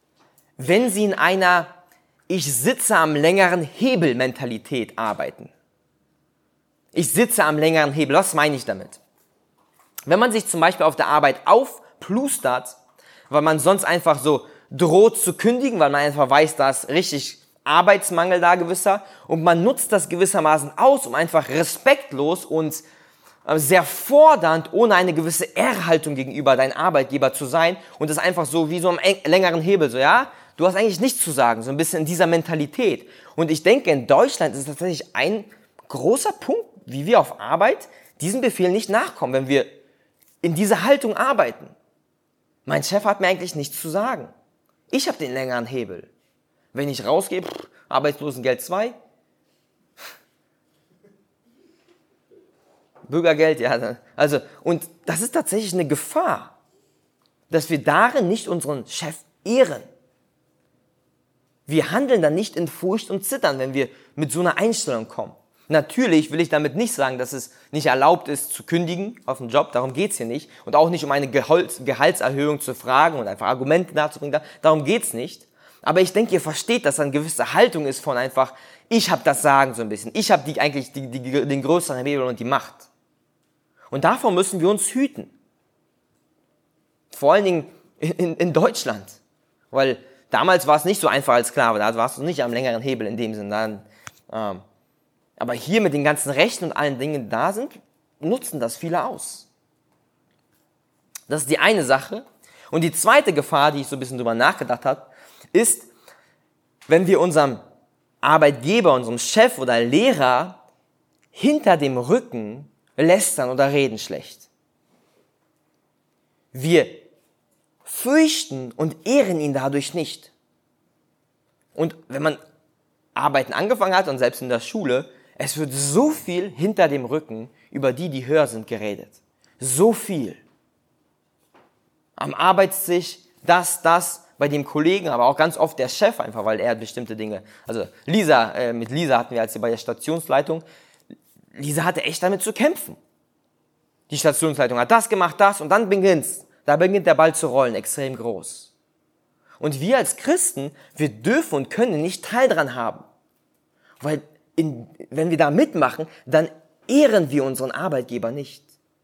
wenn sie in einer Ich sitze am längeren Hebel-Mentalität arbeiten. Ich sitze am längeren Hebel. Was meine ich damit? Wenn man sich zum Beispiel auf der Arbeit aufplustert, weil man sonst einfach so droht zu kündigen, weil man einfach weiß, da ist richtig Arbeitsmangel da gewisser, und man nutzt das gewissermaßen aus, um einfach respektlos und sehr fordernd, ohne eine gewisse Ehrhaltung gegenüber deinem Arbeitgeber zu sein, und das einfach so wie so am längeren Hebel, so, ja, du hast eigentlich nichts zu sagen, so ein bisschen in dieser Mentalität. Und ich denke, in Deutschland ist es tatsächlich ein großer Punkt, wie wir auf Arbeit diesem Befehl nicht nachkommen, wenn wir in dieser Haltung arbeiten. Mein Chef hat mir eigentlich nichts zu sagen. Ich habe den längeren Hebel. Wenn ich rausgehe, Arbeitslosengeld 2, Bürgergeld, ja. Also, und das ist tatsächlich eine Gefahr, dass wir darin nicht unseren Chef ehren. Wir handeln dann nicht in Furcht und Zittern, wenn wir mit so einer Einstellung kommen. Natürlich will ich damit nicht sagen, dass es nicht erlaubt ist, zu kündigen auf dem Job. Darum geht's hier nicht. Und auch nicht um eine Gehaltserhöhung zu fragen und einfach Argumente darzubringen. Darum geht's nicht. Aber ich denke, ihr versteht, dass da eine gewisse Haltung ist von einfach, ich habe das Sagen so ein bisschen. Ich habe den größeren Hebel und die Macht. Und davor müssen wir uns hüten. Vor allen Dingen in Deutschland. Weil damals war es nicht so einfach als Sklave. Da warst du nicht am längeren Hebel in dem Sinne. Aber hier mit den ganzen Rechten und allen Dingen, die da sind, nutzen das viele aus. Das ist die eine Sache. Und die zweite Gefahr, die ich so ein bisschen drüber nachgedacht habe, ist, wenn wir unserem Arbeitgeber, unserem Chef oder Lehrer hinter dem Rücken lästern oder reden schlecht. Wir fürchten und ehren ihn dadurch nicht. Und wenn man Arbeiten angefangen hat und selbst in der Schule, es wird so viel hinter dem Rücken über die höher sind, geredet. So viel. Am Arbeitstisch, das, bei dem Kollegen, aber auch ganz oft der Chef einfach, weil er bestimmte Dinge, also mit Lisa hatten wir, als sie bei der Stationsleitung, Lisa hatte echt damit zu kämpfen. Die Stationsleitung hat das gemacht, und dann da beginnt der Ball zu rollen, extrem groß. Und wir als Christen, wir dürfen und können nicht Teil dran haben. Weil wenn wir da mitmachen, dann ehren wir unseren Arbeitgeber nicht.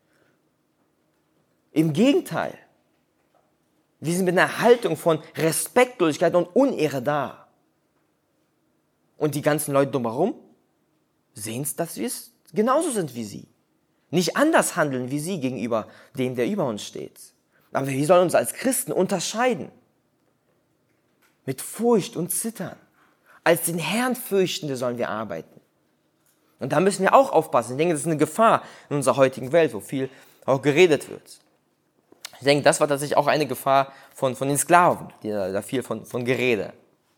Im Gegenteil. Wir sind mit einer Haltung von Respektlosigkeit und Unehre da. Und die ganzen Leute drumherum sehen es, dass wir es genauso sind wie sie. Nicht anders handeln wie sie gegenüber dem, der über uns steht. Aber wir sollen uns als Christen unterscheiden. Mit Furcht und Zittern. Als den Herrn Fürchtende sollen wir arbeiten. Und da müssen wir auch aufpassen. Ich denke, das ist eine Gefahr in unserer heutigen Welt, wo viel auch geredet wird. Ich denke, das war tatsächlich auch eine Gefahr von den Sklaven, da viel von Gerede.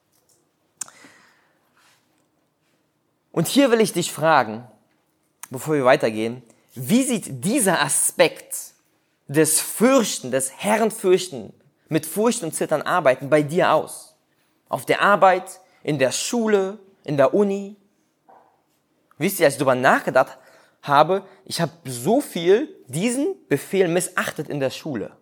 Und hier will ich dich fragen, bevor wir weitergehen, wie sieht dieser Aspekt des Fürchten, des Herrenfürchten, mit Furcht und Zittern arbeiten bei dir aus? Auf der Arbeit, in der Schule, in der Uni? Wisst ihr, als ich darüber nachgedacht habe, ich habe so viel diesen Befehl missachtet in der Schule.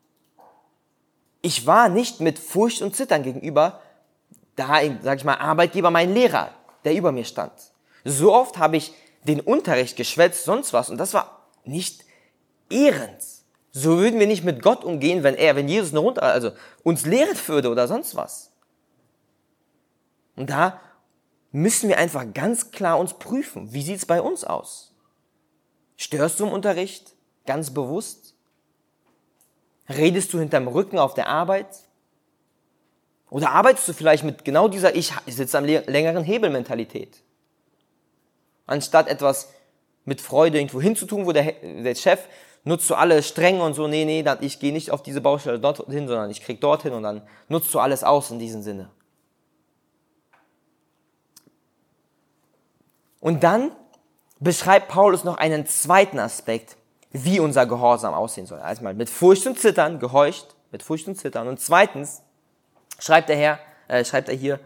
Ich war nicht mit Furcht und Zittern gegenüber, Arbeitgeber, mein Lehrer, der über mir stand. So oft habe ich den Unterricht geschwätzt, sonst was, und das war nicht ehrend. So würden wir nicht mit Gott umgehen, wenn Jesus uns lehren würde oder sonst was. Und da müssen wir einfach ganz klar uns prüfen, wie sieht's bei uns aus? Störst du im Unterricht ganz bewusst? Redest du hinterm Rücken auf der Arbeit? Oder arbeitest du vielleicht mit genau dieser Ich sitze am längeren Hebel-Mentalität? Anstatt etwas mit Freude irgendwo hinzutun, wo der Chef nutzt du alle Stränge und so, nee, ich gehe nicht auf diese Baustelle dorthin, sondern ich krieg dorthin, und dann nutzt du alles aus in diesem Sinne. Und dann beschreibt Paulus noch einen zweiten Aspekt, wie unser Gehorsam aussehen soll. Erstmal mit Furcht und Zittern, gehorcht, mit Furcht und Zittern. Und zweitens schreibt er hier,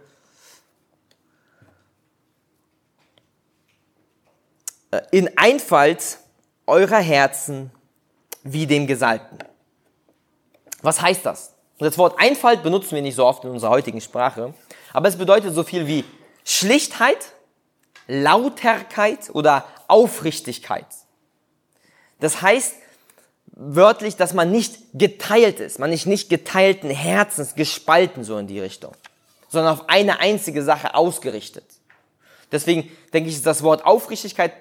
in Einfalt eurer Herzen wie dem Gesalbten. Was heißt das? Und das Wort Einfalt benutzen wir nicht so oft in unserer heutigen Sprache, aber es bedeutet so viel wie Schlichtheit, Lauterkeit oder Aufrichtigkeit. Das heißt wörtlich, dass man nicht geteilt ist. Man ist nicht geteilten Herzens, gespalten so in die Richtung, sondern auf eine einzige Sache ausgerichtet. Deswegen denke ich, ist das Wort Aufrichtigkeit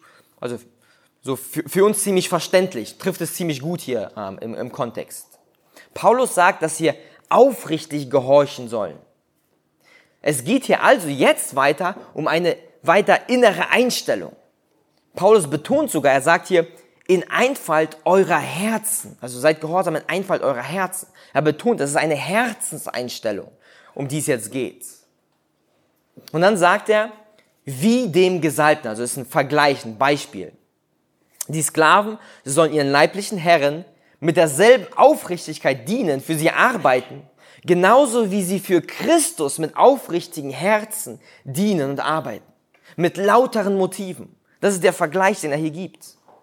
für uns ziemlich verständlich, trifft es ziemlich gut hier im Kontext. Paulus sagt, dass wir aufrichtig gehorchen sollen. Es geht hier also jetzt weiter um eine weiter innere Einstellung. Paulus betont sogar, er sagt hier, in Einfalt eurer Herzen, also seid gehorsam in Einfalt eurer Herzen. Er betont, das ist eine Herzenseinstellung, um die es jetzt geht. Und dann sagt er, wie dem Gesalbten, also das ist ein Vergleich, ein Beispiel. Die Sklaven sollen ihren leiblichen Herren mit derselben Aufrichtigkeit dienen, für sie arbeiten, genauso wie sie für Christus mit aufrichtigen Herzen dienen und arbeiten. Mit lauteren Motiven. Das ist der Vergleich, den er hier gibt.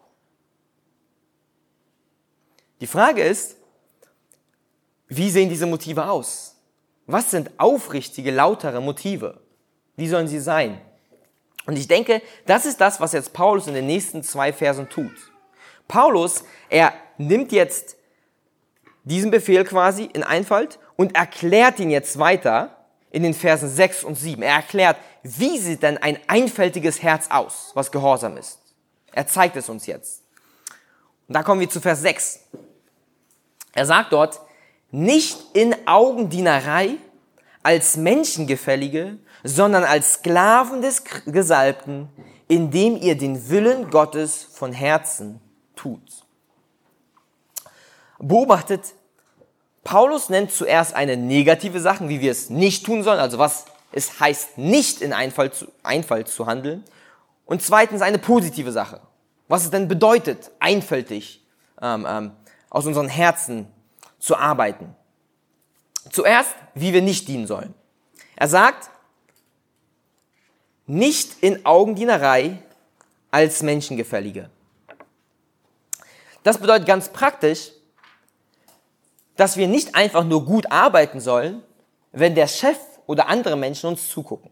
Die Frage ist, wie sehen diese Motive aus? Was sind aufrichtige, lautere Motive? Wie sollen sie sein? Und ich denke, das ist das, was jetzt Paulus in den nächsten 2 Versen tut. Paulus, er nimmt jetzt diesen Befehl quasi in Einfalt und erklärt ihn jetzt weiter in den Versen 6 und 7. Er erklärt, wie sieht denn ein einfältiges Herz aus, was gehorsam ist. Er zeigt es uns jetzt. Und da kommen wir zu Vers 6. Er sagt dort, nicht in Augendienerei als Menschengefällige, sondern als Sklaven des Gesalbten, indem ihr den Willen Gottes von Herzen tut. Beobachtet, Paulus nennt zuerst eine negative Sache, wie wir es nicht tun sollen, also was es heißt, nicht in Einfalt zu handeln. Und zweitens eine positive Sache, was es denn bedeutet, einfältig aus unseren Herzen zu arbeiten. Zuerst, wie wir nicht dienen sollen. Er sagt, nicht in Augendienerei als Menschengefällige. Das bedeutet ganz praktisch, dass wir nicht einfach nur gut arbeiten sollen, wenn der Chef oder andere Menschen uns zugucken.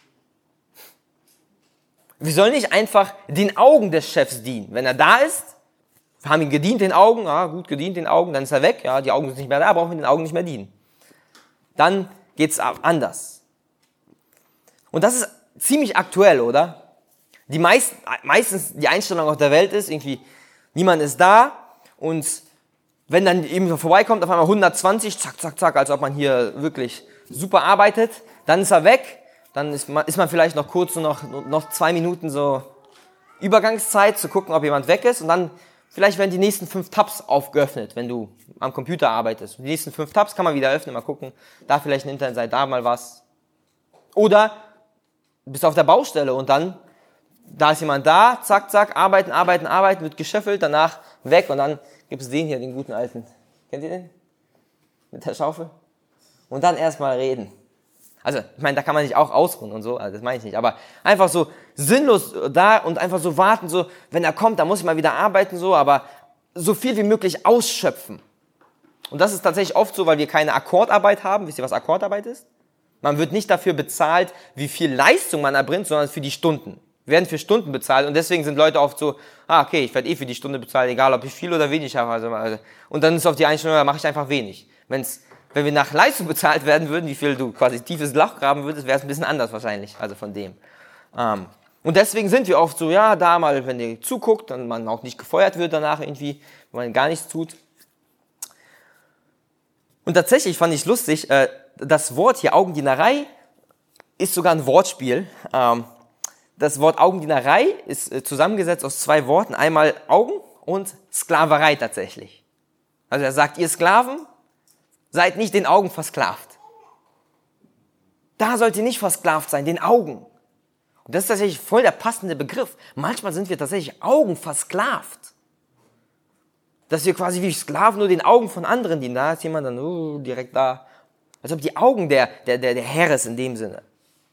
Wir sollen nicht einfach den Augen des Chefs dienen. Wenn er da ist, wir haben ihn gedient den Augen, ja, gut gedient den Augen, dann ist er weg, ja, die Augen sind nicht mehr da, brauchen wir den Augen nicht mehr dienen. Dann geht's anders. Und das ist ziemlich aktuell, oder? Meistens die Einstellung auf der Welt ist irgendwie, niemand ist da und wenn dann eben vorbeikommt, auf einmal 120, zack, zack, zack, als ob man hier wirklich super arbeitet, dann ist er weg, dann ist man vielleicht noch kurz noch 2 Minuten so Übergangszeit, zu gucken, ob jemand weg ist und dann vielleicht werden die nächsten 5 Tabs aufgeöffnet, wenn du am Computer arbeitest. Und die nächsten 5 Tabs kann man wieder öffnen, mal gucken, da vielleicht eine Internetseite, da mal was. Oder du bist auf der Baustelle und dann, da ist jemand da, zack, zack, arbeiten, wird gescheffelt, danach weg und dann gibt es den hier, den guten alten. Kennt ihr den? Mit der Schaufel? Und dann erstmal reden. Also, ich meine, da kann man sich auch ausruhen und so, also das meine ich nicht, aber einfach so sinnlos da und einfach so warten, so, wenn er kommt, dann muss ich mal wieder arbeiten, so, aber so viel wie möglich ausschöpfen. Und das ist tatsächlich oft so, weil wir keine Akkordarbeit haben. Wisst ihr, was Akkordarbeit ist? Man wird nicht dafür bezahlt, wie viel Leistung man erbringt, sondern für die Stunden. Wir werden für Stunden bezahlt und deswegen sind Leute oft so, okay, ich werde für die Stunde bezahlt, egal ob ich viel oder wenig habe. Also, und dann ist auf die Einstellung, da mache ich einfach wenig. Wenn wir nach Leistung bezahlt werden würden, wie viel du quasi tiefes Loch graben würdest, wäre es ein bisschen anders wahrscheinlich, also von dem. Und deswegen sind wir oft so, ja, da mal, wenn ihr zuguckt und man auch nicht gefeuert wird danach irgendwie, wenn man gar nichts tut. Und tatsächlich fand ich lustig, das Wort hier Augendienerei ist sogar ein Wortspiel. Das Wort Augendienerei ist zusammengesetzt aus 2 Worten, einmal Augen und Sklaverei tatsächlich. Also er sagt, ihr Sklaven, seid nicht den Augen versklavt. Da sollt ihr nicht versklavt sein, den Augen. Und das ist tatsächlich voll der passende Begriff. Manchmal sind wir tatsächlich Augen versklavt. Dass wir quasi wie Sklaven nur den Augen von anderen dienen. Da ist jemand dann direkt da. Als ob die Augen der Herr ist in dem Sinne.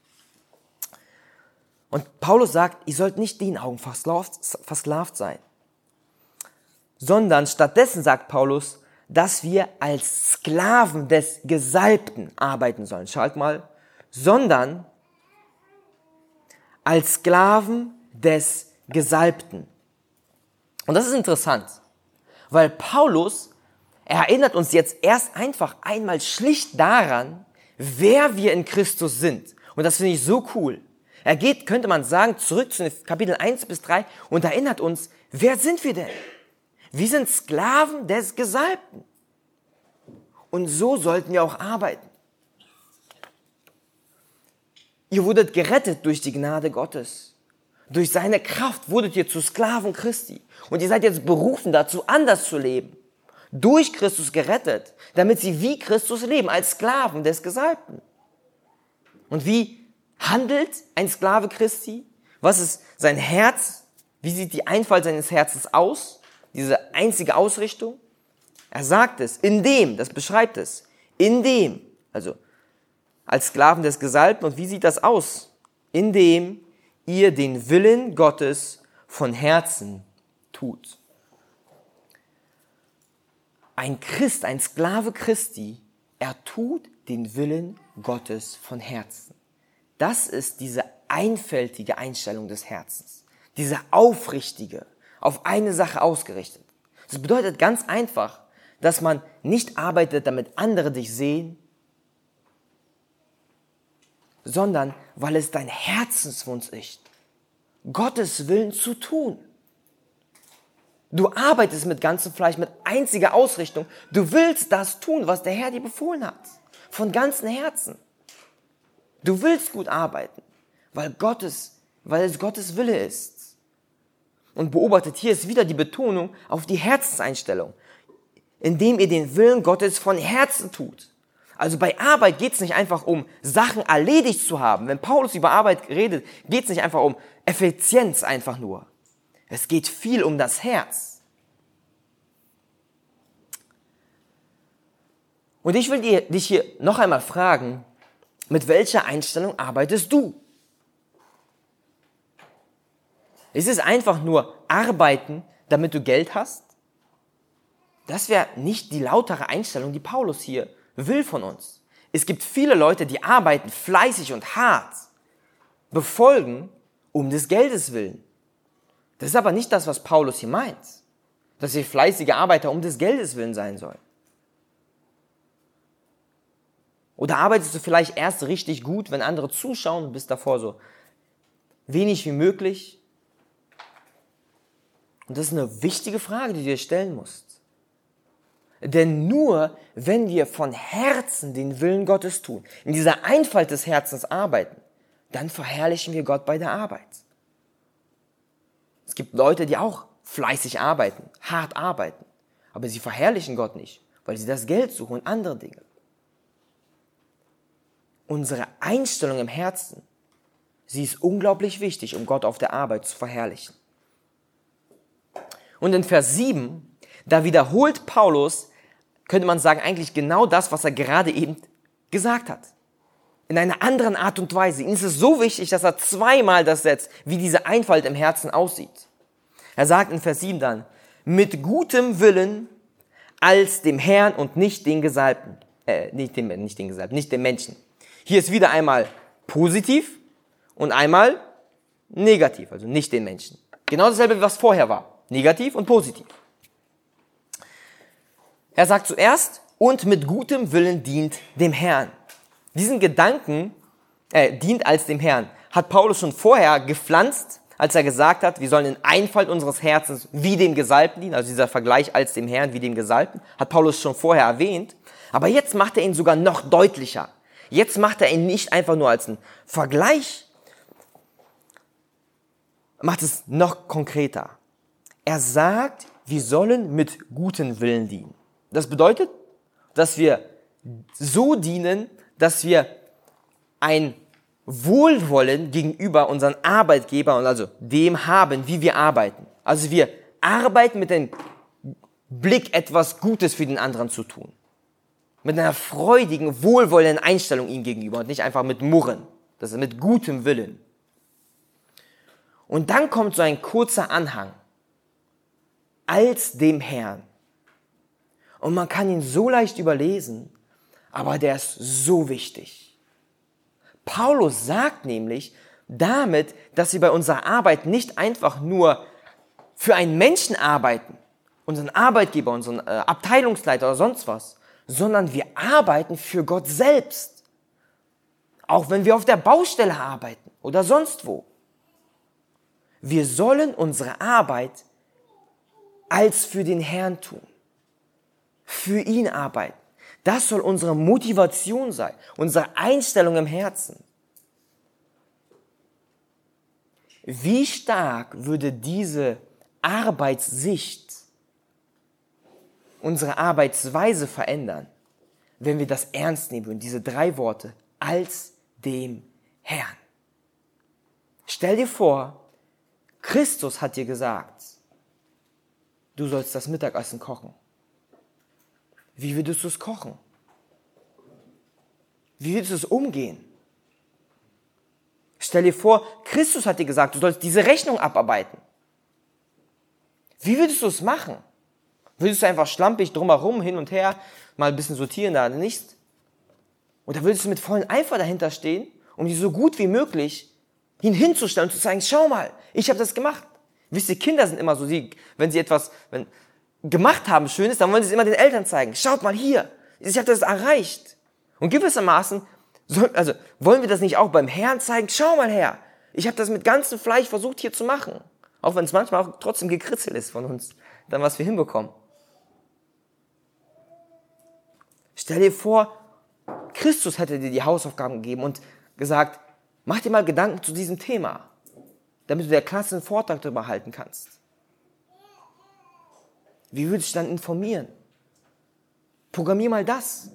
Und Paulus sagt, ihr sollt nicht den Augen versklavt sein. Sondern stattdessen sagt Paulus, dass wir als Sklaven des Gesalbten arbeiten sollen. Schaut mal. Sondern als Sklaven des Gesalbten. Und das ist interessant, weil Paulus erinnert uns jetzt erst einfach einmal schlicht daran, wer wir in Christus sind. Und das finde ich so cool. Er geht, könnte man sagen, zurück zu den Kapitel 1 bis 3 und erinnert uns, wer sind wir denn? Wir sind Sklaven des Gesalbten. Und so sollten wir auch arbeiten. Ihr wurdet gerettet durch die Gnade Gottes. Durch seine Kraft wurdet ihr zu Sklaven Christi. Und ihr seid jetzt berufen dazu, anders zu leben. Durch Christus gerettet, damit sie wie Christus leben, als Sklaven des Gesalbten. Und wie handelt ein Sklave Christi? Was ist sein Herz? Wie sieht die Einfalt seines Herzens aus? Diese einzige Ausrichtung? Er sagt es, das beschreibt es, also als Sklaven des Gesalbten. Und wie sieht das aus? Indem ihr den Willen Gottes von Herzen tut. Ein Christ, ein Sklave Christi, er tut den Willen Gottes von Herzen. Das ist diese einfältige Einstellung des Herzens, diese aufrichtige, auf eine Sache ausgerichtet. Das bedeutet ganz einfach, dass man nicht arbeitet, damit andere dich sehen, sondern weil es dein Herzenswunsch ist, Gottes Willen zu tun. Du arbeitest mit ganzem Fleisch, mit einziger Ausrichtung. Du willst das tun, was der Herr dir befohlen hat. Von ganzem Herzen. Du willst gut arbeiten, weil es Gottes Wille ist. Und beobachtet, hier ist wieder die Betonung auf die Herzenseinstellung. Indem ihr den Willen Gottes von Herzen tut. Also bei Arbeit geht es nicht einfach um Sachen erledigt zu haben. Wenn Paulus über Arbeit redet, geht es nicht einfach um Effizienz einfach nur. Es geht viel um das Herz. Und ich will dich hier noch einmal fragen, mit welcher Einstellung arbeitest du? Ist es einfach nur arbeiten, damit du Geld hast? Das wäre nicht die lautere Einstellung, die Paulus hier will von uns. Es gibt viele Leute, die arbeiten fleißig und hart, befolgen um des Geldes willen. Das ist aber nicht das, was Paulus hier meint, dass wir fleißige Arbeiter um des Geldes willen sein sollen. Oder arbeitest du vielleicht erst richtig gut, wenn andere zuschauen und bist davor so wenig wie möglich? Und das ist eine wichtige Frage, die du dir stellen musst. Denn nur wenn wir von Herzen den Willen Gottes tun, in dieser Einfalt des Herzens arbeiten, dann verherrlichen wir Gott bei der Arbeit. Es gibt Leute, die auch fleißig arbeiten, hart arbeiten, aber sie verherrlichen Gott nicht, weil sie das Geld suchen und andere Dinge. Unsere Einstellung im Herzen, sie ist unglaublich wichtig, um Gott auf der Arbeit zu verherrlichen. Und in Vers 7, da wiederholt Paulus, könnte man sagen, eigentlich genau das, was er gerade eben gesagt hat. In einer anderen Art und Weise. Ihm ist es so wichtig, dass er zweimal das setzt, wie diese Einfalt im Herzen aussieht. Er sagt in Vers 7 dann, mit gutem Willen als dem Herrn und nicht den Gesalbten. Nicht dem Menschen. Hier ist wieder einmal positiv und einmal negativ, also nicht den Menschen. Genau dasselbe, was vorher war. Negativ und positiv. Er sagt zuerst, und mit gutem Willen dient dem Herrn. Diesen Gedanken, dient als dem Herrn, hat Paulus schon vorher gepflanzt, als er gesagt hat, wir sollen in Einfalt unseres Herzens wie dem Gesalbten dienen, also dieser Vergleich als dem Herrn wie dem Gesalbten, hat Paulus schon vorher erwähnt. Aber jetzt macht er ihn sogar noch deutlicher. Jetzt macht er ihn nicht einfach nur als einen Vergleich, macht es noch konkreter. Er sagt, wir sollen mit gutem Willen dienen. Das bedeutet, dass wir so dienen, dass wir ein Wohlwollen gegenüber unseren Arbeitgebern und also dem haben, wie wir arbeiten. Also wir arbeiten mit dem Blick, etwas Gutes für den anderen zu tun. Mit einer freudigen, wohlwollenden Einstellung ihm gegenüber und nicht einfach mit Murren. Das ist mit gutem Willen. Und dann kommt so ein kurzer Anhang. Als dem Herrn. Und man kann ihn so leicht überlesen, aber der ist so wichtig. Paulus sagt nämlich, damit, dass wir bei unserer Arbeit nicht einfach nur für einen Menschen arbeiten, unseren Arbeitgeber, unseren Abteilungsleiter oder sonst was, sondern wir arbeiten für Gott selbst. Auch wenn wir auf der Baustelle arbeiten oder sonst wo. Wir sollen unsere Arbeit als für den Herrn tun. Für ihn arbeiten. Das soll unsere Motivation sein, unsere Einstellung im Herzen. Wie stark würde diese Arbeitssicht unsere Arbeitsweise verändern, wenn wir das ernst nehmen und diese 3 Worte, als dem Herrn. Stell dir vor, Christus hat dir gesagt, du sollst das Mittagessen kochen. Wie würdest du es kochen? Wie würdest du es umgehen? Stell dir vor, Christus hat dir gesagt, du sollst diese Rechnung abarbeiten. Wie würdest du es machen? Würdest du einfach schlampig drumherum, hin und her, mal ein bisschen sortieren, da nicht? Oder würdest du mit vollem Eifer dahinter stehen, um dich so gut wie möglich hinzustellen und zu zeigen, schau mal, ich habe das gemacht. Wisst ihr, Kinder sind immer so, wenn sie etwas gemacht haben, Schönes, dann wollen sie es immer den Eltern zeigen. Schaut mal hier, ich habe das erreicht. Und gewissermaßen, wollen wir das nicht auch beim Herrn zeigen? Schau mal her, ich habe das mit ganzem Fleisch versucht hier zu machen. Auch wenn es manchmal auch trotzdem gekritzelt ist von uns, dann was wir hinbekommen. Stell dir vor, Christus hätte dir die Hausaufgaben gegeben und gesagt, mach dir mal Gedanken zu diesem Thema, damit du der Klasse einen Vortrag darüber halten kannst. Wie würdest du dich dann informieren? Programmier mal das.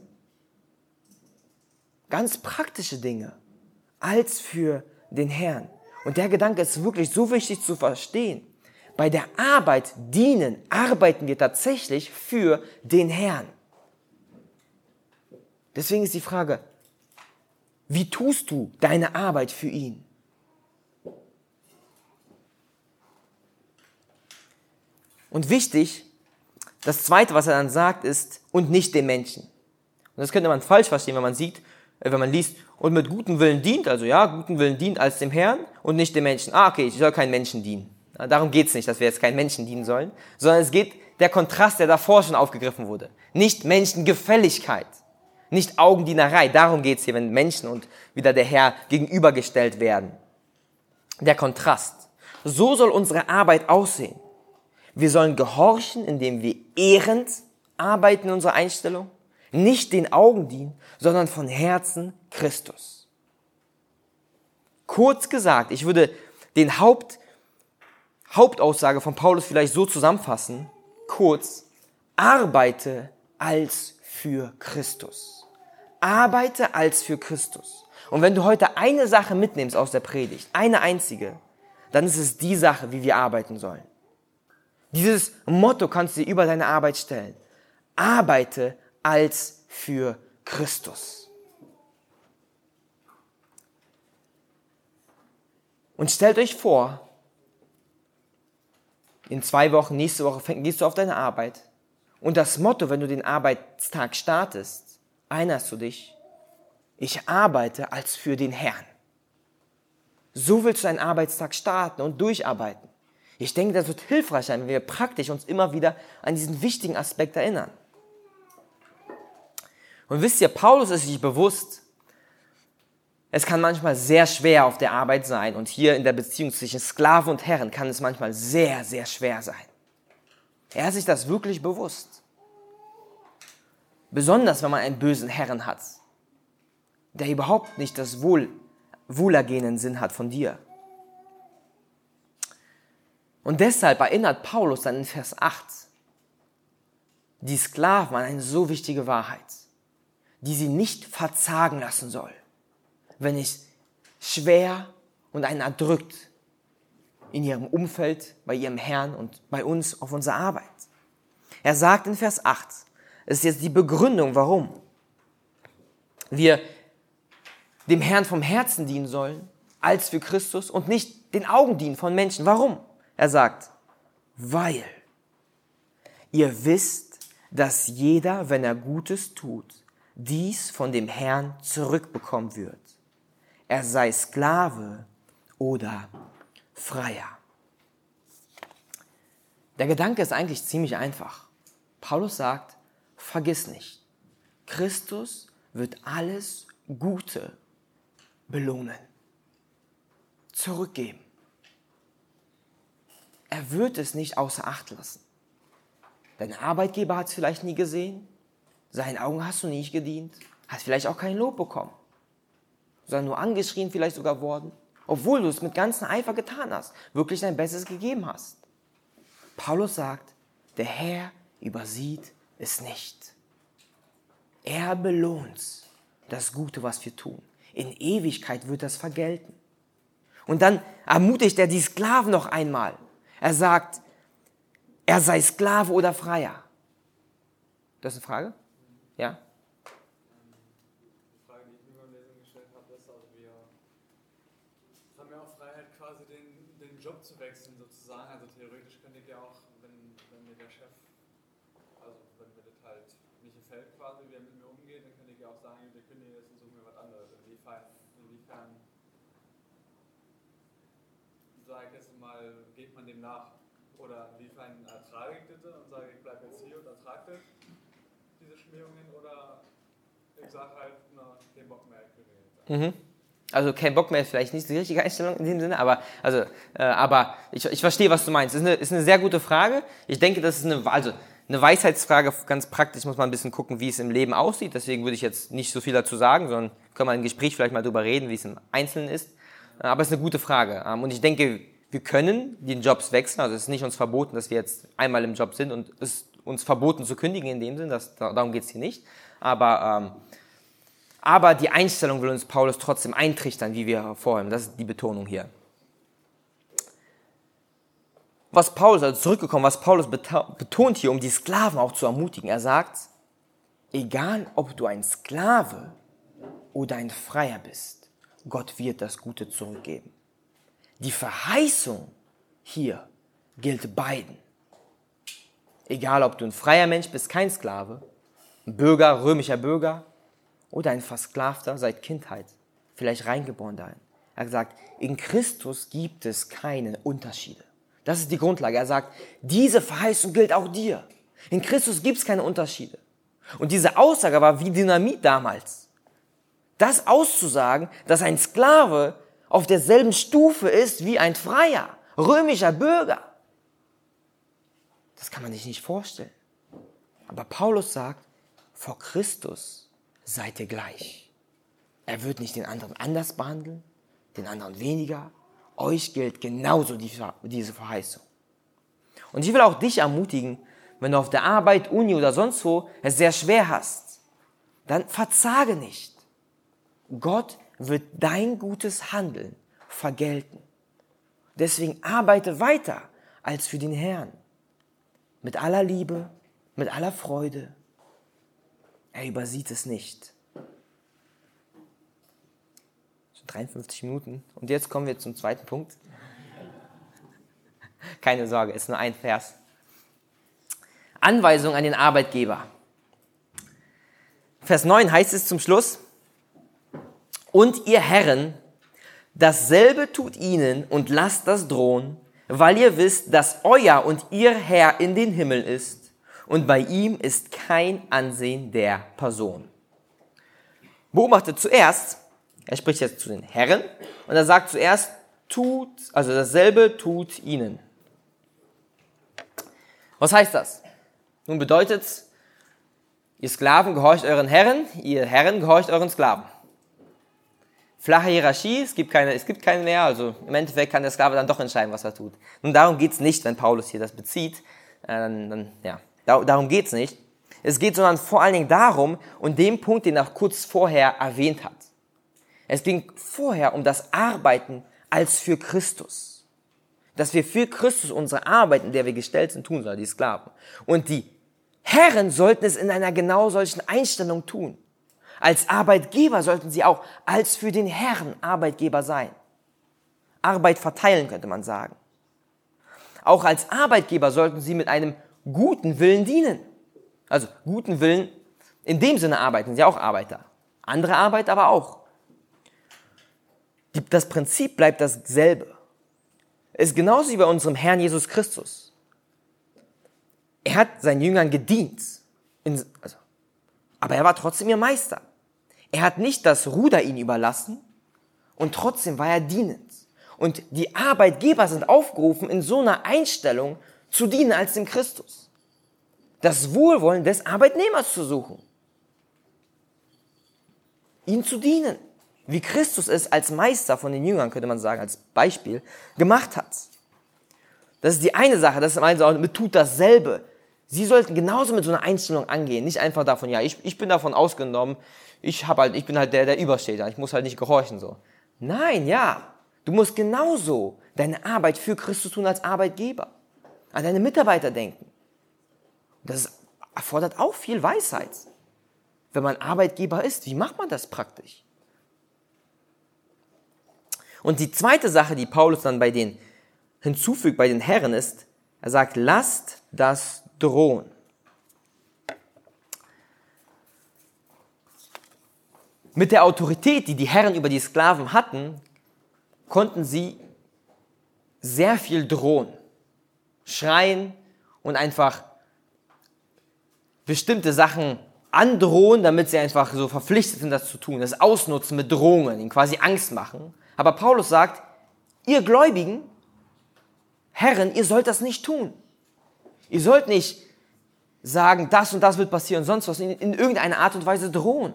Ganz praktische Dinge, als für den Herrn. Und der Gedanke ist wirklich so wichtig zu verstehen. Bei der Arbeit arbeiten wir tatsächlich für den Herrn. Deswegen ist die Frage, wie tust du deine Arbeit für ihn? Und wichtig, das Zweite, was er dann sagt, ist, und nicht dem Menschen. Und das könnte man falsch verstehen, wenn man liest, und mit gutem Willen dient, also ja, guten Willen dient als dem Herrn und nicht dem Menschen. Okay, ich soll keinen Menschen dienen. Darum geht's nicht, dass wir jetzt keinen Menschen dienen sollen, sondern es geht der Kontrast, der davor schon aufgegriffen wurde. Nicht Menschengefälligkeit, nicht Augendienerei, darum geht's hier, wenn Menschen und wieder der Herr gegenübergestellt werden. Der Kontrast. So soll unsere Arbeit aussehen. Wir sollen gehorchen, indem wir ehrend arbeiten in unserer Einstellung, nicht den Augen dienen, sondern von Herzen Christus. Kurz gesagt, ich würde den Hauptaussage von Paulus vielleicht so zusammenfassen, kurz, arbeite als für Christus. Arbeite als für Christus. Und wenn du heute eine Sache mitnimmst aus der Predigt, eine einzige, dann ist es die Sache, wie wir arbeiten sollen. Dieses Motto kannst du dir über deine Arbeit stellen. Arbeite als für Christus. Und stellt euch vor, in 2 Wochen, nächste Woche gehst du auf deine Arbeit. Und das Motto, wenn du den Arbeitstag startest, erinnerst du dich, ich arbeite als für den Herrn. So willst du deinen Arbeitstag starten und durcharbeiten. Ich denke, das wird hilfreich sein, wenn wir praktisch uns immer wieder an diesen wichtigen Aspekt erinnern. Und wisst ihr, Paulus ist sich bewusst, es kann manchmal sehr schwer auf der Arbeit sein und hier in der Beziehung zwischen Sklaven und Herren kann es manchmal sehr, sehr schwer sein. Er ist sich das wirklich bewusst. Besonders, wenn man einen bösen Herren hat, der überhaupt nicht das wohlergehenden Sinn hat von dir. Und deshalb erinnert Paulus dann in Vers 8 die Sklaven an eine so wichtige Wahrheit, die sie nicht verzagen lassen soll, wenn es schwer und einen erdrückt in ihrem Umfeld, bei ihrem Herrn und bei uns auf unserer Arbeit. Er sagt in Vers 8, es ist jetzt die Begründung, warum wir dem Herrn vom Herzen dienen sollen, als für Christus und nicht den Augen dienen von Menschen. Warum? Er sagt, weil ihr wisst, dass jeder, wenn er Gutes tut, dies von dem Herrn zurückbekommen wird. Er sei Sklave oder Freier. Der Gedanke ist eigentlich ziemlich einfach. Paulus sagt, vergiss nicht, Christus wird alles Gute belohnen, zurückgeben. Er wird es nicht außer Acht lassen. Dein Arbeitgeber hat es vielleicht nie gesehen, seinen Augen hast du nicht gedient, hast vielleicht auch kein Lob bekommen, sondern nur angeschrien vielleicht sogar worden, obwohl du es mit ganzem Eifer getan hast, wirklich dein Bestes gegeben hast. Paulus sagt, der Herr übersieht es nicht. Er belohnt das Gute, was wir tun. In Ewigkeit wird das vergelten. Und dann ermutigt er die Sklaven noch einmal. Er sagt, er sei Sklave oder Freier. Das ist eine Frage? Ja? Die Frage, die ich mir beim Lesen gestellt habe, ist, also wir haben ja auch Freiheit, quasi den Job zu wechseln sozusagen. Also theoretisch könnte ich ja auch, wenn mir der Chef, also wenn mir das halt nicht gefällt quasi, wie er mit mir umgeht, dann könnte ich ja auch sagen, wir kündigen jetzt und suchen mir was anderes. Inwiefern sage ich jetzt mal, geht man dem nach? Oder inwiefern ertrage ich das und sage, ich bleibe jetzt hier und ertrage das, diese Schmierungen, oder ich sage halt, na, kein Bock mehr, ich kündige jetzt. Also kein Bock mehr ist vielleicht nicht die richtige Einstellung in dem Sinne, aber ich verstehe, was du meinst. Ist eine sehr gute Frage. Ich denke, das ist eine Weisheitsfrage, ganz praktisch muss man ein bisschen gucken, wie es im Leben aussieht. Deswegen würde ich jetzt nicht so viel dazu sagen, sondern können wir im Gespräch vielleicht mal drüber reden, wie es im Einzelnen ist. Aber es ist eine gute Frage. Und ich denke, wir können die Jobs wechseln. Also es ist nicht uns verboten, dass wir jetzt einmal im Job sind und es ist uns verboten zu kündigen in dem Sinn. Darum geht es hier nicht. Aber die Einstellung will uns Paulus trotzdem eintrichtern, wie wir vorhin. Das ist die Betonung hier. Was Paulus betont hier, um die Sklaven auch zu ermutigen. Er sagt, egal ob du ein Sklave oder ein Freier bist, Gott wird das Gute zurückgeben. Die Verheißung hier gilt beiden. Egal ob du ein freier Mensch bist, kein Sklave, ein Bürger, römischer Bürger, oder ein Versklavter seit Kindheit, vielleicht reingeboren dahin. Er sagt, in Christus gibt es keine Unterschiede. Das ist die Grundlage. Er sagt, diese Verheißung gilt auch dir. In Christus gibt es keine Unterschiede. Und diese Aussage war wie Dynamit damals. Das auszusagen, dass ein Sklave auf derselben Stufe ist wie ein Freier, römischer Bürger. Das kann man sich nicht vorstellen. Aber Paulus sagt, vor Christus seid ihr gleich. Er wird nicht den anderen anders behandeln, den anderen weniger. Euch gilt genauso diese Verheißung. Und ich will auch dich ermutigen, wenn du auf der Arbeit, Uni oder sonst wo es sehr schwer hast, dann verzage nicht. Gott wird dein gutes Handeln vergelten. Deswegen arbeite weiter als für den Herrn. Mit aller Liebe, mit aller Freude. Er übersieht es nicht. Schon 53 Minuten. Und jetzt kommen wir zum zweiten Punkt. Keine Sorge, es ist nur ein Vers. Anweisung an den Arbeitgeber. Vers 9 heißt es zum Schluss, und ihr Herren, dasselbe tut ihnen und lasst das drohen, weil ihr wisst, dass euer und ihr Herr in den Himmel ist und bei ihm ist kein Ansehen der Person. Beobachtet zuerst, er spricht jetzt zu den Herren und er sagt zuerst, dasselbe tut ihnen. Was heißt das? Nun bedeutet es, ihr Sklaven gehorcht euren Herren, ihr Herren gehorcht euren Sklaven. Flache Hierarchie, es gibt keine mehr, also im Endeffekt kann der Sklave dann doch entscheiden, was er tut. Nun darum geht's nicht, wenn Paulus hier das bezieht, darum geht's nicht. Es geht sondern vor allen Dingen darum, und dem Punkt, den er kurz vorher erwähnt hat. Es ging vorher um das Arbeiten als für Christus. Dass wir für Christus unsere Arbeit, in der wir gestellt sind, tun sollen, die Sklaven. Und die Herren sollten es in einer genau solchen Einstellung tun. Als Arbeitgeber sollten sie auch als für den Herrn Arbeitgeber sein. Arbeit verteilen, könnte man sagen. Auch als Arbeitgeber sollten sie mit einem guten Willen dienen. Also guten Willen, in dem Sinne arbeiten sie auch Arbeiter. Andere Arbeit aber auch. Das Prinzip bleibt dasselbe. Es ist genauso wie bei unserem Herrn Jesus Christus. Er hat seinen Jüngern gedient. Aber er war trotzdem ihr Meister. Er hat nicht das Ruder ihnen überlassen und trotzdem war er dienend. Und die Arbeitgeber sind aufgerufen, in so einer Einstellung zu dienen als dem Christus. Das Wohlwollen des Arbeitnehmers zu suchen. Ihm zu dienen. Wie Christus es als Meister von den Jüngern, könnte man sagen, als Beispiel, gemacht hat. Das ist die eine Sache, das ist man tut dasselbe. Sie sollten genauso mit so einer Einstellung angehen, nicht einfach davon, ja, ich bin davon ausgenommen, ich bin halt der übersteht, ich muss halt nicht gehorchen, so. Nein, ja, du musst genauso deine Arbeit für Christus tun als Arbeitgeber, an deine Mitarbeiter denken. Das erfordert auch viel Weisheit. Wenn man Arbeitgeber ist, wie macht man das praktisch? Und die zweite Sache, die Paulus dann hinzufügt bei den Herren ist, er sagt, lasst das drohen. Mit der Autorität, die die Herren über die Sklaven hatten, konnten sie sehr viel drohen, schreien und einfach bestimmte Sachen androhen, damit sie einfach so verpflichtet sind, das zu tun, das ausnutzen mit Drohungen, ihnen quasi Angst machen. Aber Paulus sagt, ihr Gläubigen, Herren, ihr sollt das nicht tun. Ihr sollt nicht sagen, das und das wird passieren, sonst was, in irgendeiner Art und Weise drohen.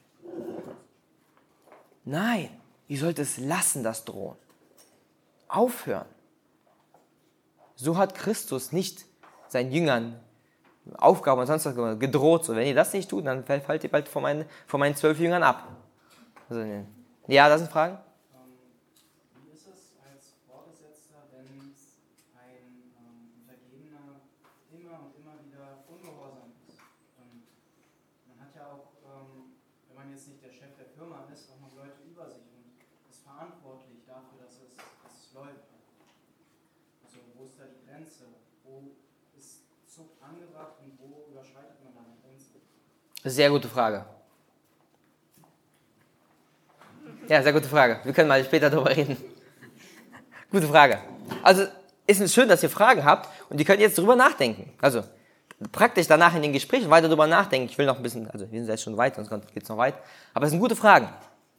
Nein, ihr sollt es lassen, das Drohen. Aufhören. So hat Christus nicht seinen Jüngern Aufgaben und sonst was gedroht. So, wenn ihr das nicht tut, dann fallt ihr bald von meinen 12 Jüngern ab. Also, ja, das sind Fragen? Wie ist es als Vorgesetzter, wenn ein Untergebener immer und immer wieder ungehorsam ist? Man hat ja auch, wenn man jetzt nicht der Chef der Firma ist, auch noch Leute über sich und ist verantwortlich dafür, dass es läuft. Also wo ist da die Grenze? Wo ist Zucht angebracht und wo überschreitet man da eine Grenze? Sehr gute Frage. Ja, sehr gute Frage. Wir können mal später darüber reden. Gute Frage. Also, ist es schön, dass ihr Fragen habt und ihr könnt jetzt drüber nachdenken. Also, praktisch danach in den Gesprächen weiter drüber nachdenken. Ich will noch ein bisschen, also wir sind jetzt schon weit, sonst geht es noch weit. Aber es sind gute Fragen.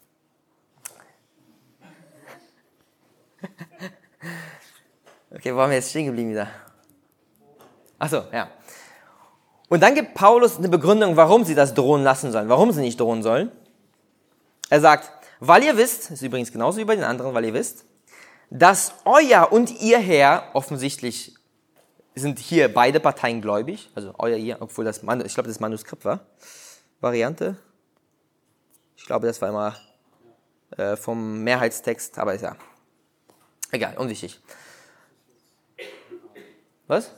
Okay, wo waren wir jetzt stehen geblieben wieder? Achso, ja. Und dann gibt Paulus eine Begründung, warum sie das drohen lassen sollen, warum sie nicht drohen sollen. Er sagt, weil ihr wisst, das ist übrigens genauso wie bei den anderen, weil ihr wisst, dass euer und ihr Herr, offensichtlich sind hier beide Parteien gläubig, also euer ihr, obwohl ich glaube, das Manuskript war, Variante. Ich glaube, das war immer vom Mehrheitstext, aber ist ja egal, unwichtig. Was?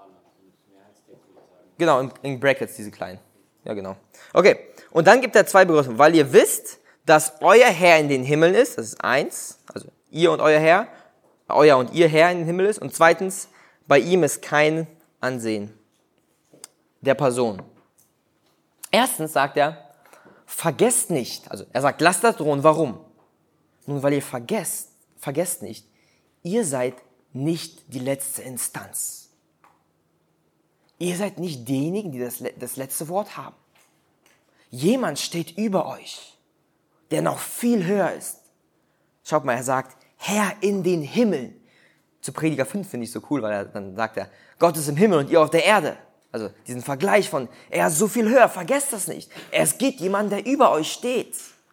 Genau, in Brackets, diese kleinen. Ja, genau. Okay, und dann gibt er zwei Begründungen, weil ihr wisst, dass euer Herr in den Himmeln ist, das ist eins, also ihr und euer Herr, euer und ihr Herr in den Himmel ist, und zweitens, bei ihm ist kein Ansehen der Person. Erstens sagt er, vergesst nicht, also er sagt, lasst das drohen, warum? Nun, weil ihr vergesst nicht, ihr seid nicht die letzte Instanz. Ihr seid nicht diejenigen, die das letzte Wort haben. Jemand steht über euch, der noch viel höher ist. Schaut mal, er sagt, Herr in den Himmeln. Zu Prediger 5 finde ich so cool, weil dann sagt er, Gott ist im Himmel und ihr auf der Erde. Also diesen Vergleich von, er ist so viel höher, vergesst das nicht. Es gibt jemanden, der über euch steht.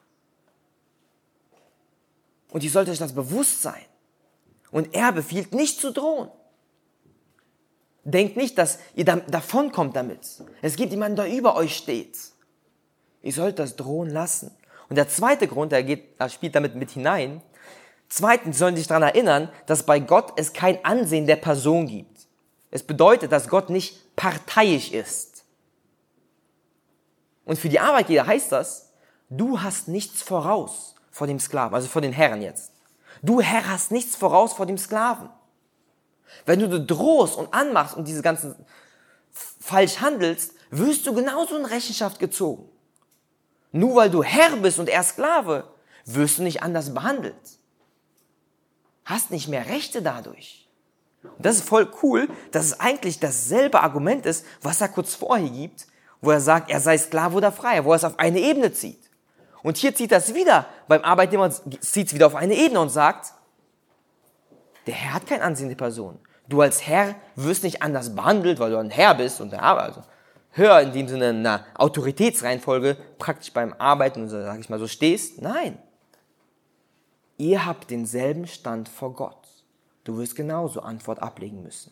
Und ihr sollt euch das bewusst sein. Und er befiehlt nicht zu drohen. Denkt nicht, dass ihr davonkommt damit. Es gibt jemanden, der über euch steht. Ihr sollt das drohen lassen. Und der zweite Grund, er spielt damit mit hinein. Zweitens sollen Sie sich daran erinnern, dass bei Gott es kein Ansehen der Person gibt. Es bedeutet, dass Gott nicht parteiisch ist. Und für die Arbeitgeber heißt das, du hast nichts voraus vor dem Sklaven, also vor den Herren jetzt. Du Herr hast nichts voraus vor dem Sklaven. Wenn du drohst und anmachst und diese ganzen falsch handelst, wirst du genauso in Rechenschaft gezogen. Nur weil du Herr bist und er Sklave, wirst du nicht anders behandelt. Hast nicht mehr Rechte dadurch. Und das ist voll cool, dass es eigentlich dasselbe Argument ist, was er kurz vorher gibt, wo er sagt, er sei Sklave oder Freier, wo er es auf eine Ebene zieht. Und hier zieht er es wieder, beim Arbeitnehmer zieht es wieder auf eine Ebene und sagt, der Herr hat kein Ansehen der Person. Du als Herr wirst nicht anders behandelt, weil du ein Herr bist und der also höher in dem Sinne einer Autoritätsreihenfolge praktisch beim Arbeiten, sag ich mal so, stehst. Nein. Ihr habt denselben Stand vor Gott. Du wirst genauso Antwort ablegen müssen.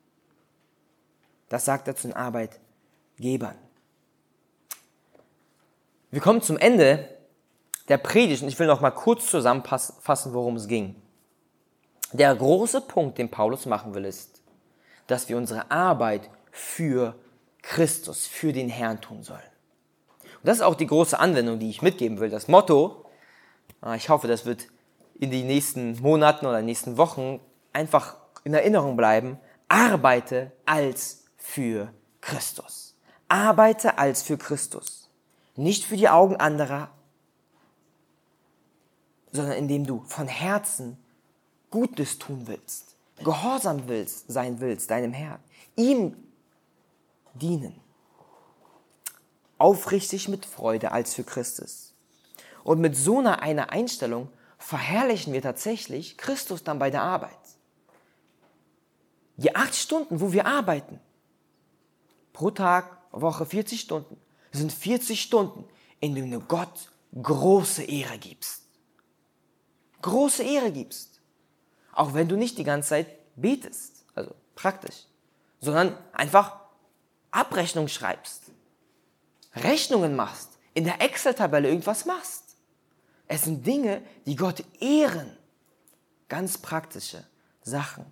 Das sagt er zu den Arbeitgebern. Wir kommen zum Ende der Predigt und ich will noch mal kurz zusammenfassen, worum es ging. Der große Punkt, den Paulus machen will, ist, dass wir unsere Arbeit für Christus, für den Herrn tun sollen. Und das ist auch die große Anwendung, die ich mitgeben will. Das Motto, ich hoffe, das wird in den nächsten Monaten oder nächsten Wochen einfach in Erinnerung bleiben, arbeite als für Christus. Arbeite als für Christus. Nicht für die Augen anderer, sondern indem du von Herzen Gutes tun willst, gehorsam sein willst, deinem Herrn, ihm dienen. Aufrichtig mit Freude als für Christus. Und mit so einer Einstellung verherrlichen wir tatsächlich Christus dann bei der Arbeit. Die 8 Stunden, wo wir arbeiten, pro Tag, Woche 40 Stunden, sind 40 Stunden, in denen du Gott große Ehre gibst. Große Ehre gibst. Auch wenn du nicht die ganze Zeit betest, also praktisch, sondern einfach Abrechnung schreibst, Rechnungen machst, in der Excel-Tabelle irgendwas machst. Es sind Dinge, die Gott ehren. Ganz praktische Sachen.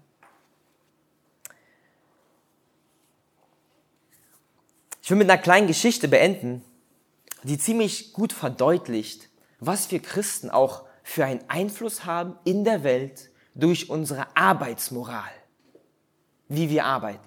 Ich will mit einer kleinen Geschichte beenden, die ziemlich gut verdeutlicht, was wir Christen auch für einen Einfluss haben in der Welt durch unsere Arbeitsmoral, wie wir arbeiten.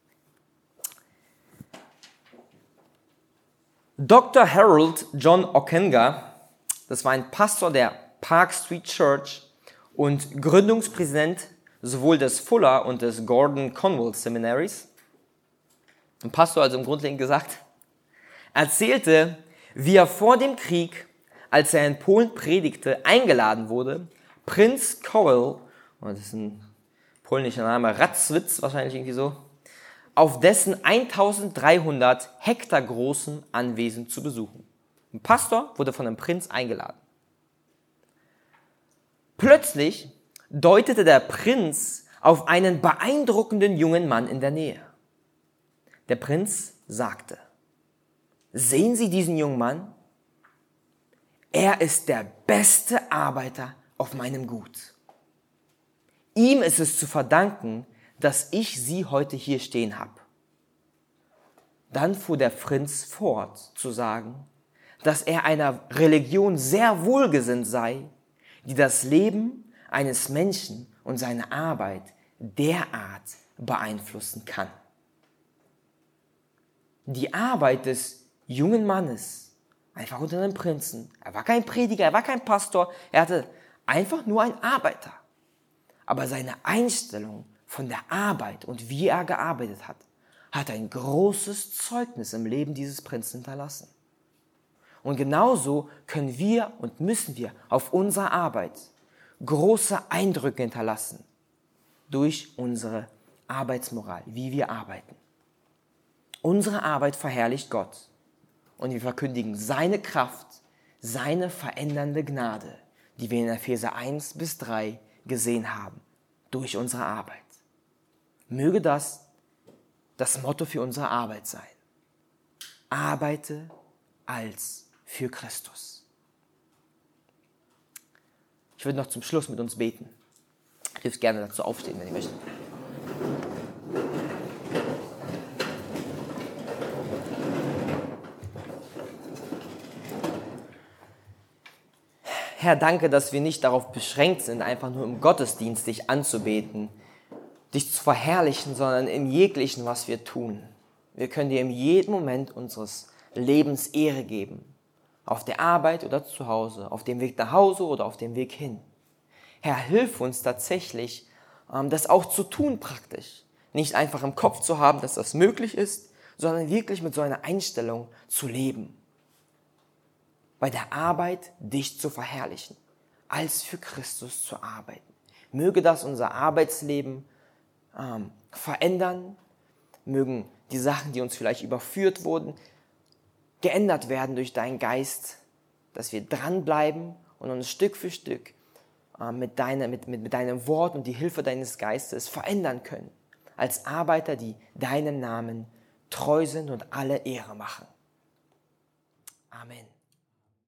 Dr. Harold John Ockenga, das war ein Pastor der Park Street Church und Gründungspräsident sowohl des Fuller und des Gordon Conwell Seminaries, ein Pastor also im Grundlegend gesagt, erzählte, wie er vor dem Krieg, als er in Polen predigte, eingeladen wurde, Prinz Cowell, das ist ein polnischer Name, Ratzwitz wahrscheinlich irgendwie so, auf dessen 1300 Hektar großen Anwesen zu besuchen. Ein Pastor wurde von einem Prinz eingeladen. Plötzlich deutete der Prinz auf einen beeindruckenden jungen Mann in der Nähe. Der Prinz sagte, sehen Sie diesen jungen Mann? Er ist der beste Arbeiter auf meinem Gut. Ihm ist es zu verdanken, dass ich Sie heute hier stehen habe. Dann fuhr der Prinz fort zu sagen, dass er einer Religion sehr wohlgesinnt sei, die das Leben eines Menschen und seine Arbeit derart beeinflussen kann. Die Arbeit des jungen Mannes, einfach unter einem Prinzen, er war kein Prediger, er war kein Pastor, er hatte einfach nur einen Arbeiter. Aber seine Einstellung von der Arbeit und wie er gearbeitet hat ein großes Zeugnis im Leben dieses Prinzen hinterlassen. Und genauso können wir und müssen wir auf unserer Arbeit große Eindrücke hinterlassen durch unsere Arbeitsmoral, wie wir arbeiten. Unsere Arbeit verherrlicht Gott und wir verkündigen seine Kraft, seine verändernde Gnade, die wir in Epheser 1-3 gesehen haben, durch unsere Arbeit. Möge das Motto für unsere Arbeit sein. Arbeite als für Christus. Ich würde noch zum Schluss mit uns beten. Ihr dürft gerne dazu aufstehen, wenn ihr möchtet. Herr, danke, dass wir nicht darauf beschränkt sind, einfach nur im Gottesdienst dich anzubeten, dich zu verherrlichen, sondern in jeglichen, was wir tun. Wir können dir in jedem Moment unseres Lebens Ehre geben. Auf der Arbeit oder zu Hause, auf dem Weg nach Hause oder auf dem Weg hin. Herr, hilf uns tatsächlich, das auch zu tun praktisch. Nicht einfach im Kopf zu haben, dass das möglich ist, sondern wirklich mit so einer Einstellung zu leben. Bei der Arbeit dich zu verherrlichen, als für Christus zu arbeiten. Möge das unser Arbeitsleben verändern, mögen die Sachen, die uns vielleicht überführt wurden, geändert werden durch deinen Geist, dass wir dranbleiben und uns Stück für Stück mit deinem Wort und die Hilfe deines Geistes verändern können. Als Arbeiter, die deinem Namen treu sind und alle Ehre machen. Amen.